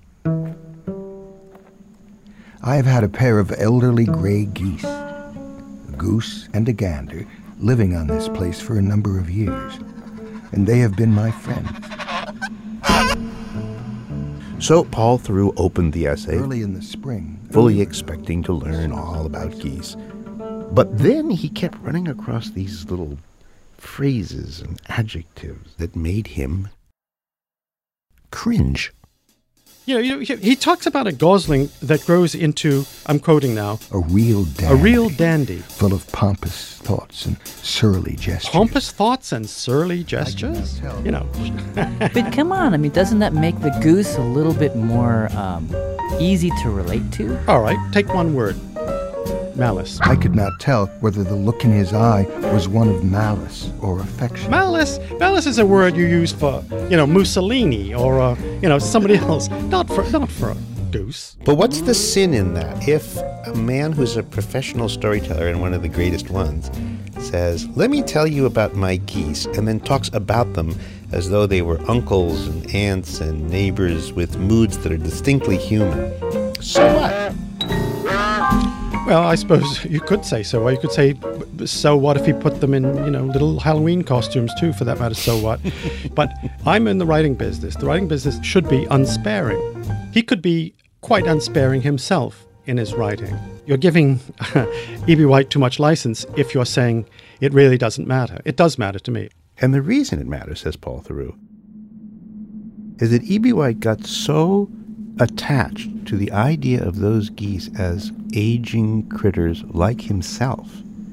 I have had a pair of elderly gray geese, a goose and a gander, living on this place for a number of years, and they have been my friends. So Paul Theroux opened the essay early in the spring, fully expecting to learn all about geese. But then he kept running across these little phrases and adjectives that made him cringe. He talks about a gosling that grows into, I'm quoting now, a real dandy. A real dandy. Full of pompous thoughts and surly gestures. Pompous thoughts and surly gestures? But come on, I mean, doesn't that make the goose a little bit more easy to relate to? All right, take one word. Malice. I could not tell whether the look in his eye was one of malice or affection. Malice is a word you use for, Mussolini or, somebody else, not for a goose. But what's the sin in that? If a man who's a professional storyteller and one of the greatest ones says, let me tell you about my geese, and then talks about them as though they were uncles and aunts and neighbors with moods that are distinctly human. So what? Well, I suppose you could say so. Or you could say, so what if he put them in, little Halloween costumes too, for that matter, so what? But I'm in the writing business. The writing business should be unsparing. He could be quite unsparing himself in his writing. You're giving E.B. White too much license if you're saying it really doesn't matter. It does matter to me. And the reason it matters, says Paul Theroux, is that E.B. White got so attached to the idea of those geese as aging critters like himself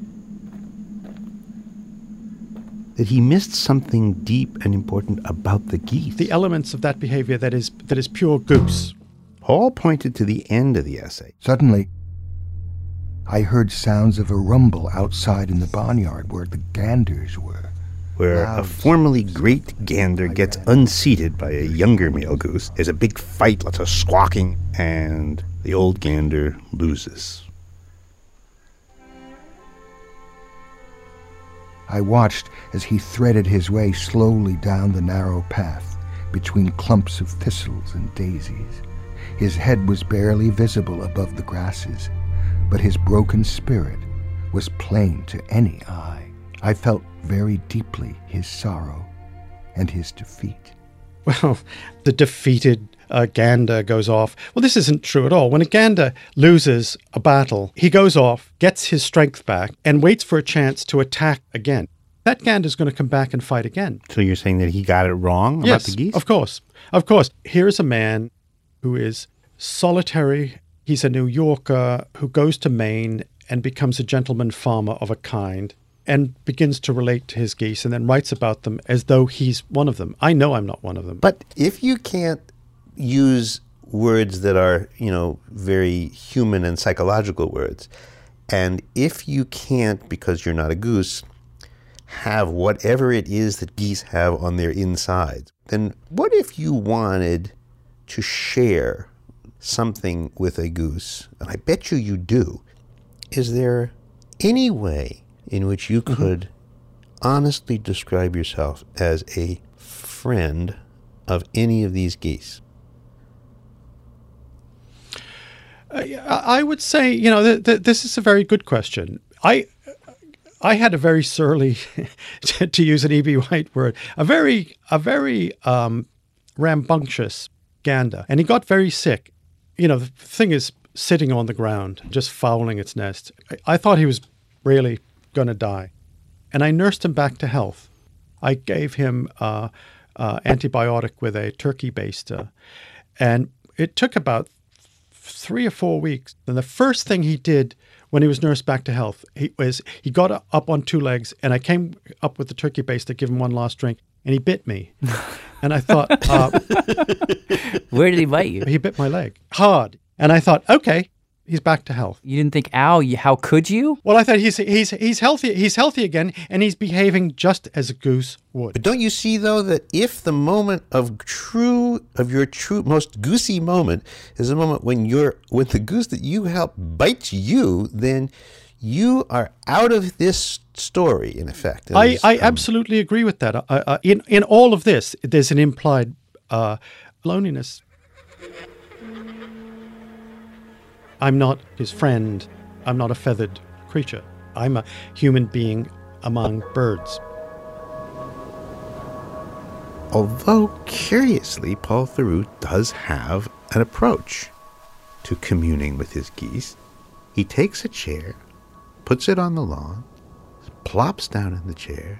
that he missed something deep and important about the geese. The elements of that behavior that is pure goose. Paul pointed to the end of the essay. Suddenly, I heard sounds of a rumble outside in the barnyard where the ganders were. Where a formerly great gander gets unseated by a younger male goose. There's a big fight, lots of squawking, and the old gander loses. I watched as he threaded his way slowly down the narrow path between clumps of thistles and daisies. His head was barely visible above the grasses, but his broken spirit was plain to any eye. I felt very deeply his sorrow and his defeat. Well, the defeated gander goes off. Well, this isn't true at all. When a gander loses a battle, he goes off, gets his strength back, and waits for a chance to attack again. That gander's going to come back and fight again. So you're saying that he got it wrong about the geese? Yes, of course. Of course. Here's a man who is solitary. He's a New Yorker who goes to Maine and becomes a gentleman farmer of a kind, and begins to relate to his geese and then writes about them as though he's one of them. I know I'm not one of them. But if you can't use words that are, very human and psychological words, and if you can't, because you're not a goose, have whatever it is that geese have on their insides, then what if you wanted to share something with a goose? And I bet you do. Is there any way in which you could honestly describe yourself as a friend of any of these geese? I would say, this is a very good question. I had a very surly, to use an E.B. White word, a very rambunctious gander, and he got very sick. The thing is sitting on the ground, just fouling its nest. I thought he was really going to die. And I nursed him back to health. I gave him antibiotic with a turkey baster. And it took about 3 or 4 weeks. And the first thing he did when he was nursed back to health, he got up on 2 legs, and I came up with the turkey baster, give him one last drink, and he bit me. And I thought... Where did he bite you? He bit my leg. Hard. And I thought, okay, he's back to health. You didn't think, ow, how could you? Well, I thought he's healthy. He's healthy again, and he's behaving just as a goose would. But don't you see, though, that if the moment of your most goosey moment is a moment when the goose that you help bites you, then you are out of this story, in effect. I absolutely agree with that. In all of this, there's an implied loneliness. I'm not his friend. I'm not a feathered creature. I'm a human being among birds. Although, curiously, Paul Theroux does have an approach to communing with his geese. He takes a chair, puts it on the lawn, plops down in the chair,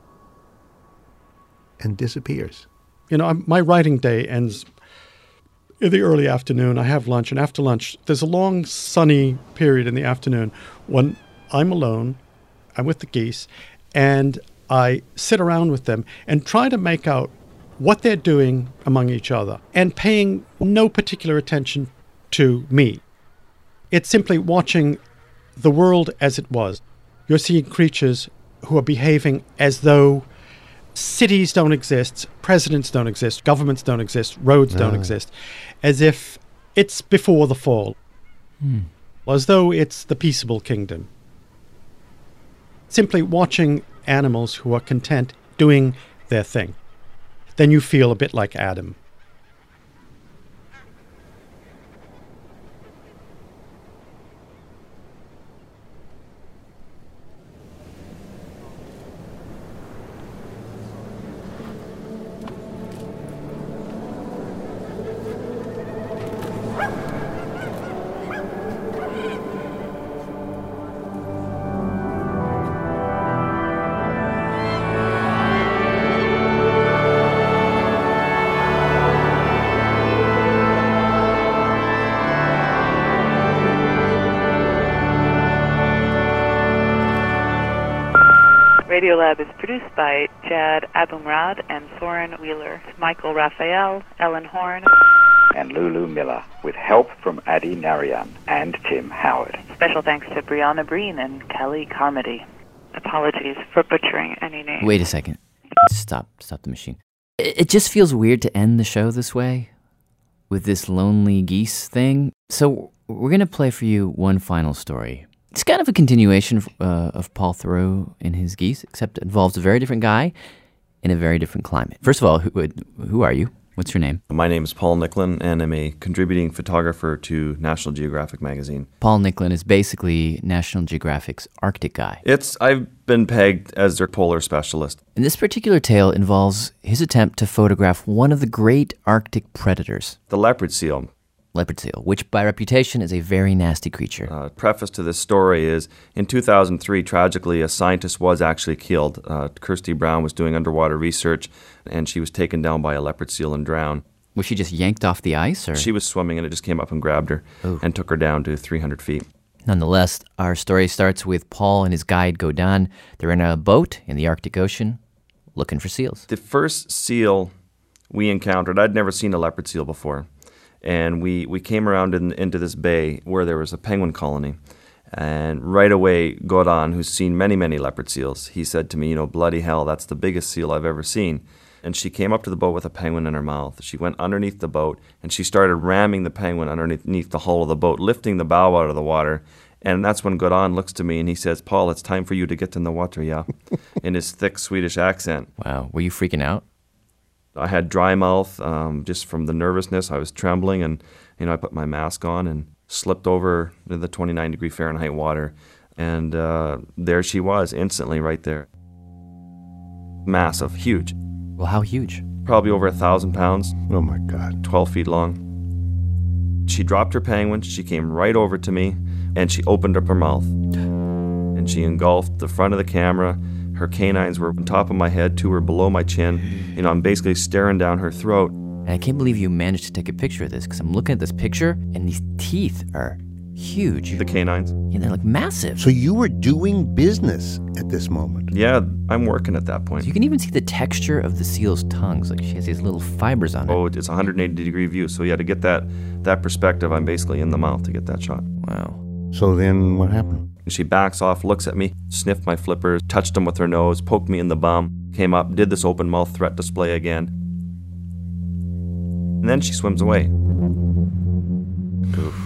and disappears. My writing day ends in the early afternoon. I have lunch, and after lunch, there's a long, sunny period in the afternoon when I'm alone, I'm with the geese, and I sit around with them and try to make out what they're doing among each other and paying no particular attention to me. It's simply watching the world as it was. You're seeing creatures who are behaving as though cities don't exist, presidents don't exist, governments don't exist, roads don't exist, as if it's before the fall, as though it's the peaceable kingdom. Simply watching animals who are content doing their thing. Then you feel a bit like Adam. Radiolab is produced by Chad Abumrad and Soren Wheeler, Michael Raphael, Ellen Horn, and Lulu Miller, with help from Adi Narayan and Tim Howard. Special thanks to Brianna Breen and Kelly Carmody. Apologies for butchering any name. Wait a second. Stop the machine. It just feels weird to end the show this way, with this lonely geese thing. So we're going to play for you one final story. It's kind of a continuation of Paul Theroux and his geese, except it involves a very different guy in a very different climate. First of all, who are you? What's your name? My name is Paul Nicklin, and I'm a contributing photographer to National Geographic magazine. Paul Nicklin is basically National Geographic's Arctic guy. I've been pegged as their polar specialist. And this particular tale involves his attempt to photograph one of the great Arctic predators. The leopard seal. Leopard seal, which by reputation is a very nasty creature. Preface to this story is, in 2003, tragically, a scientist was actually killed. Kirsty Brown was doing underwater research, and she was taken down by a leopard seal and drowned. Was she just yanked off the ice? Or? She was swimming, and it just came up and grabbed her and took her down to 300 feet. Nonetheless, our story starts with Paul and his guide, Godin. They're in a boat in the Arctic Ocean looking for seals. The first seal we encountered, I'd never seen a leopard seal before. And we came around into this bay where there was a penguin colony. And right away, Godin, who's seen many, many leopard seals, he said to me, bloody hell, that's the biggest seal I've ever seen. And she came up to the boat with a penguin in her mouth. She went underneath the boat, and she started ramming the penguin underneath the hull of the boat, lifting the bow out of the water. And that's when Godin looks to me and he says, Paul, it's time for you to get in the water, yeah? In his thick Swedish accent. Wow. Were you freaking out? I had dry mouth just from the nervousness. I was trembling, and I put my mask on and slipped over into the 29-degree Fahrenheit water, and there she was instantly right there. Massive, huge. Well, how huge? Probably over 1,000 pounds. Oh my God. 12 feet long. She dropped her penguin. She came right over to me, and she opened up her mouth, and she engulfed the front of the camera. Her canines were on top of my head, two were below my chin. I'm basically staring down her throat. And I can't believe you managed to take a picture of this, because I'm looking at this picture, and these teeth are huge. The canines. Yeah, they're like massive. So you were doing business at this moment? Yeah, I'm working at that point. So you can even see the texture of the seal's tongues. Like she has these little fibers on it. Oh, it's a 180-degree view. So yeah, to get that perspective, I'm basically in the mouth to get that shot. Wow. So then what happened? She backs off, looks at me, sniffed my flippers, touched them with her nose, poked me in the bum, came up, did this open mouth threat display again. And then she swims away. Oof.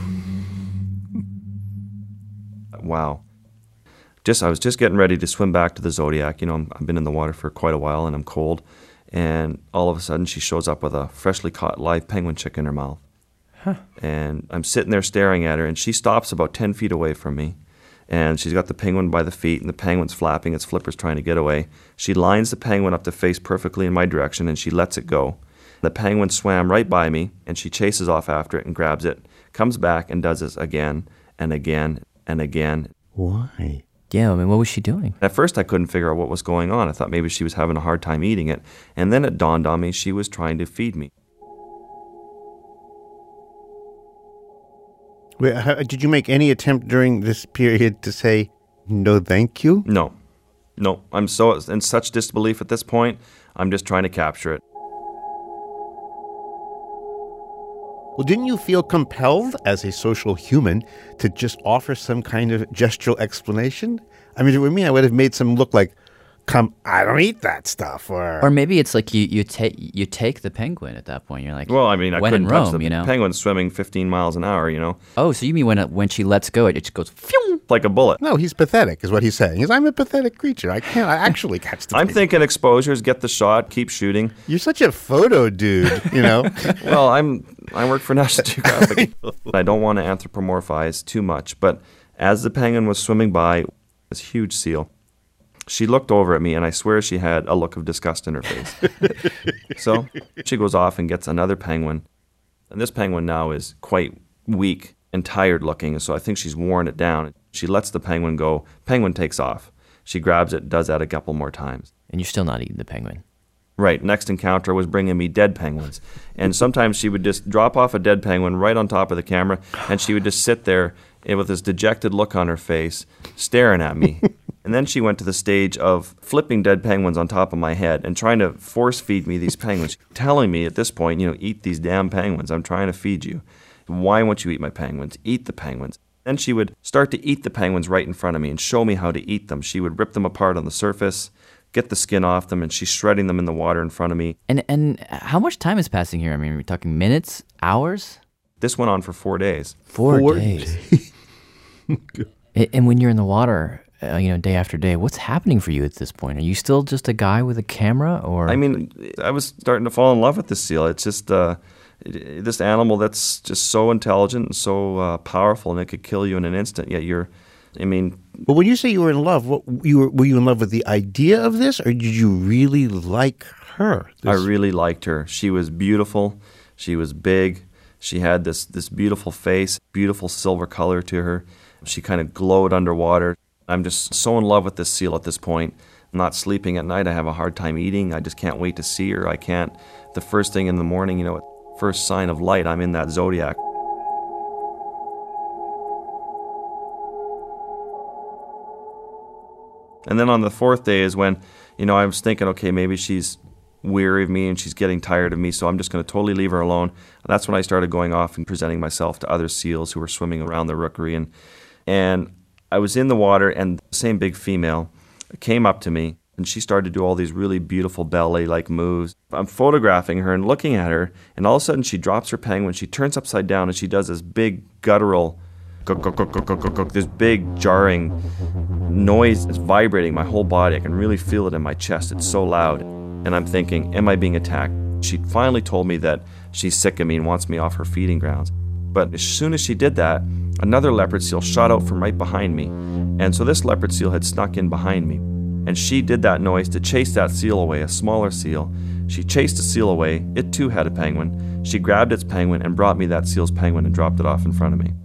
Wow. I was just getting ready to swim back to the Zodiac. I've been in the water for quite a while and I'm cold. And all of a sudden she shows up with a freshly caught live penguin chick in her mouth. Huh. And I'm sitting there staring at her, and she stops about 10 feet away from me. And she's got the penguin by the feet, and the penguin's flapping its flippers trying to get away. She lines the penguin up to face perfectly in my direction, and she lets it go. The penguin swam right by me, and she chases off after it and grabs it, comes back and does this again and again and again. Why? Yeah, what was she doing? At first, I couldn't figure out what was going on. I thought maybe she was having a hard time eating it. And then it dawned on me she was trying to feed me. Did you make any attempt during this period to say, no, thank you? No. I'm so in such disbelief at this point, I'm just trying to capture it. Well, didn't you feel compelled as a social human to just offer some kind of gestural explanation? I mean, with me, I would have made some look like, I don't eat that stuff. Or maybe it's like you take the penguin at that point. You're like, well, I mean, I when couldn't in touch Rome, the penguin swimming 15 miles an hour, Oh, so you mean when she lets go, it just goes phew, like a bullet. No, he's pathetic is what he's saying. I'm a pathetic creature. I actually catch the I'm thinking exposures, get the shot, keep shooting. You're such a photo dude, Well, I work for National Geographic. I don't want to anthropomorphize too much, but as the penguin was swimming by, this huge seal, she looked over at me, and I swear she had a look of disgust in her face. So she goes off and gets another penguin. And this penguin now is quite weak and tired looking, so I think she's worn it down. She lets the penguin go. Penguin takes off. She grabs it, does that a couple more times. And you're still not eating the penguin. Right. Next encounter was bringing me dead penguins. And sometimes she would just drop off a dead penguin right on top of the camera, and she would just sit there with this dejected look on her face, staring at me. And then she went to the stage of flipping dead penguins on top of my head and trying to force feed me these penguins, telling me at this point, eat these damn penguins. I'm trying to feed you. Why won't you eat my penguins? Eat the penguins. Then she would start to eat the penguins right in front of me and show me how to eat them. She would rip them apart on the surface, get the skin off them, and she's shredding them in the water in front of me. And how much time is passing here? I mean, are we talking minutes, hours? This went on for 4 days. 4 days. And when you're in the water, day after day, what's happening for you at this point? Are you still just a guy with a camera, or? I mean, I was starting to fall in love with this seal. It's just this animal that's just so intelligent and so powerful, and it could kill you in an instant. Yet But when you say you were in love, were you in love with the idea of this, or did you really like her? I really liked her. She was beautiful. She was big. She had this beautiful face, beautiful silver color to her. She kind of glowed underwater. I'm just so in love with this seal at this point. I'm not sleeping at night. I have a hard time eating. I just can't wait to see her. I can't. The first thing in the morning, first sign of light, I'm in that zodiac. And then on the fourth day is when, I was thinking, okay, maybe she's weary of me and she's getting tired of me, so I'm just going to totally leave her alone. And that's when I started going off and presenting myself to other seals who were swimming around the rookery. And I was in the water, and the same big female came up to me, and she started to do all these really beautiful ballet-like moves. I'm photographing her and looking at her, and all of a sudden she drops her penguin, she turns upside down, and she does this big guttural, this big jarring noise that's vibrating my whole body. I can really feel it in my chest. It's so loud. And I'm thinking, am I being attacked? She finally told me that she's sick of me and wants me off her feeding grounds. But as soon as she did that, another leopard seal shot out from right behind me. And so this leopard seal had snuck in behind me. And she did that noise to chase that seal away, a smaller seal. She chased the seal away. It too had a penguin. She grabbed its penguin and brought me that seal's penguin and dropped it off in front of me.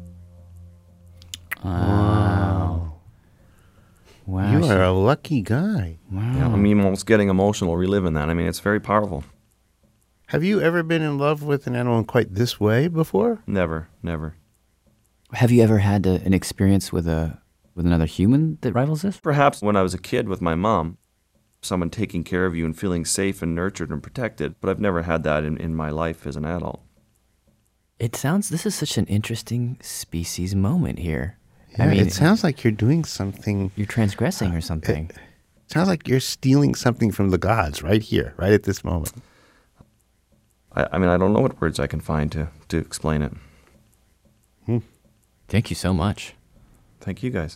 Wow. You are a lucky guy. Wow. Yeah, I'm almost getting emotional reliving that. it's very powerful. Have you ever been in love with an animal in quite this way before? Never. Have you ever had an experience with another human that rivals this? Perhaps when I was a kid with my mom, someone taking care of you and feeling safe and nurtured and protected, but I've never had that in my life as an adult. This is such an interesting species moment here. Yeah, it sounds like you're doing something. You're transgressing or something. It sounds like you're stealing something from the gods right here, right at this moment. I don't know what words I can find to explain it. Thank you so much. Thank you, guys.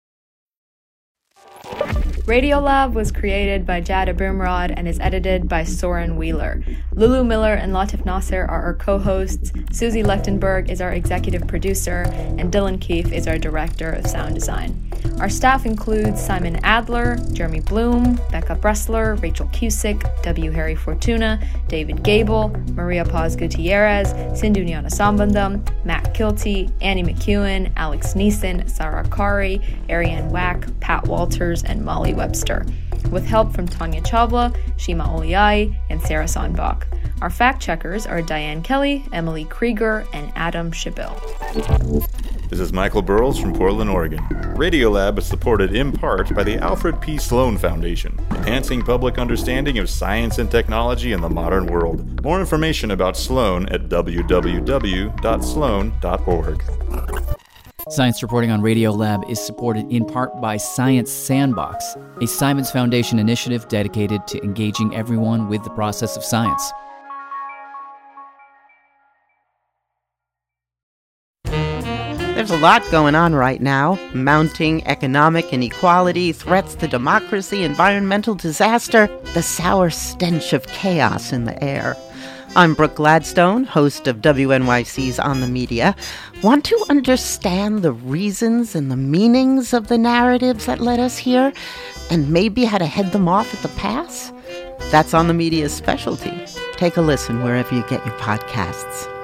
Radiolab was created by Jad Abumrad and is edited by Soren Wheeler. Lulu Miller and Latif Nasser are our co-hosts, Susie Lechtenberg is our executive producer, and Dylan Keefe is our director of sound design. Our staff includes Simon Adler, Jeremy Bloom, Becca Bressler, Rachel Cusick, W. Harry Fortuna, David Gable, Maria Paz Gutierrez, Sindhu Sambandam, Matt Kilty, Annie McEwen, Alex Neeson, Sarah Kari, Ariane Wack, Pat Walters, and Molly Webster, with help from Tanya Chavla, Shima Oliai, and Sarah Sonbach. Our fact checkers are Diane Kelly, Emily Krieger, and Adam Shabil. This is Michael Burrows from Portland, Oregon. Radiolab is supported in part by the Alfred P. Sloan Foundation, enhancing public understanding of science and technology in the modern world. More information about Sloan at www.sloan.org. Science reporting on Radiolab is supported in part by Science Sandbox, a Simons Foundation initiative dedicated to engaging everyone with the process of science. There's a lot going on right now. Mounting economic inequality, threats to democracy, environmental disaster, the sour stench of chaos in the air. I'm Brooke Gladstone, host of WNYC's On the Media. Want to understand the reasons and the meanings of the narratives that led us here, and maybe how to head them off at the pass? That's On the Media's specialty. Take a listen wherever you get your podcasts.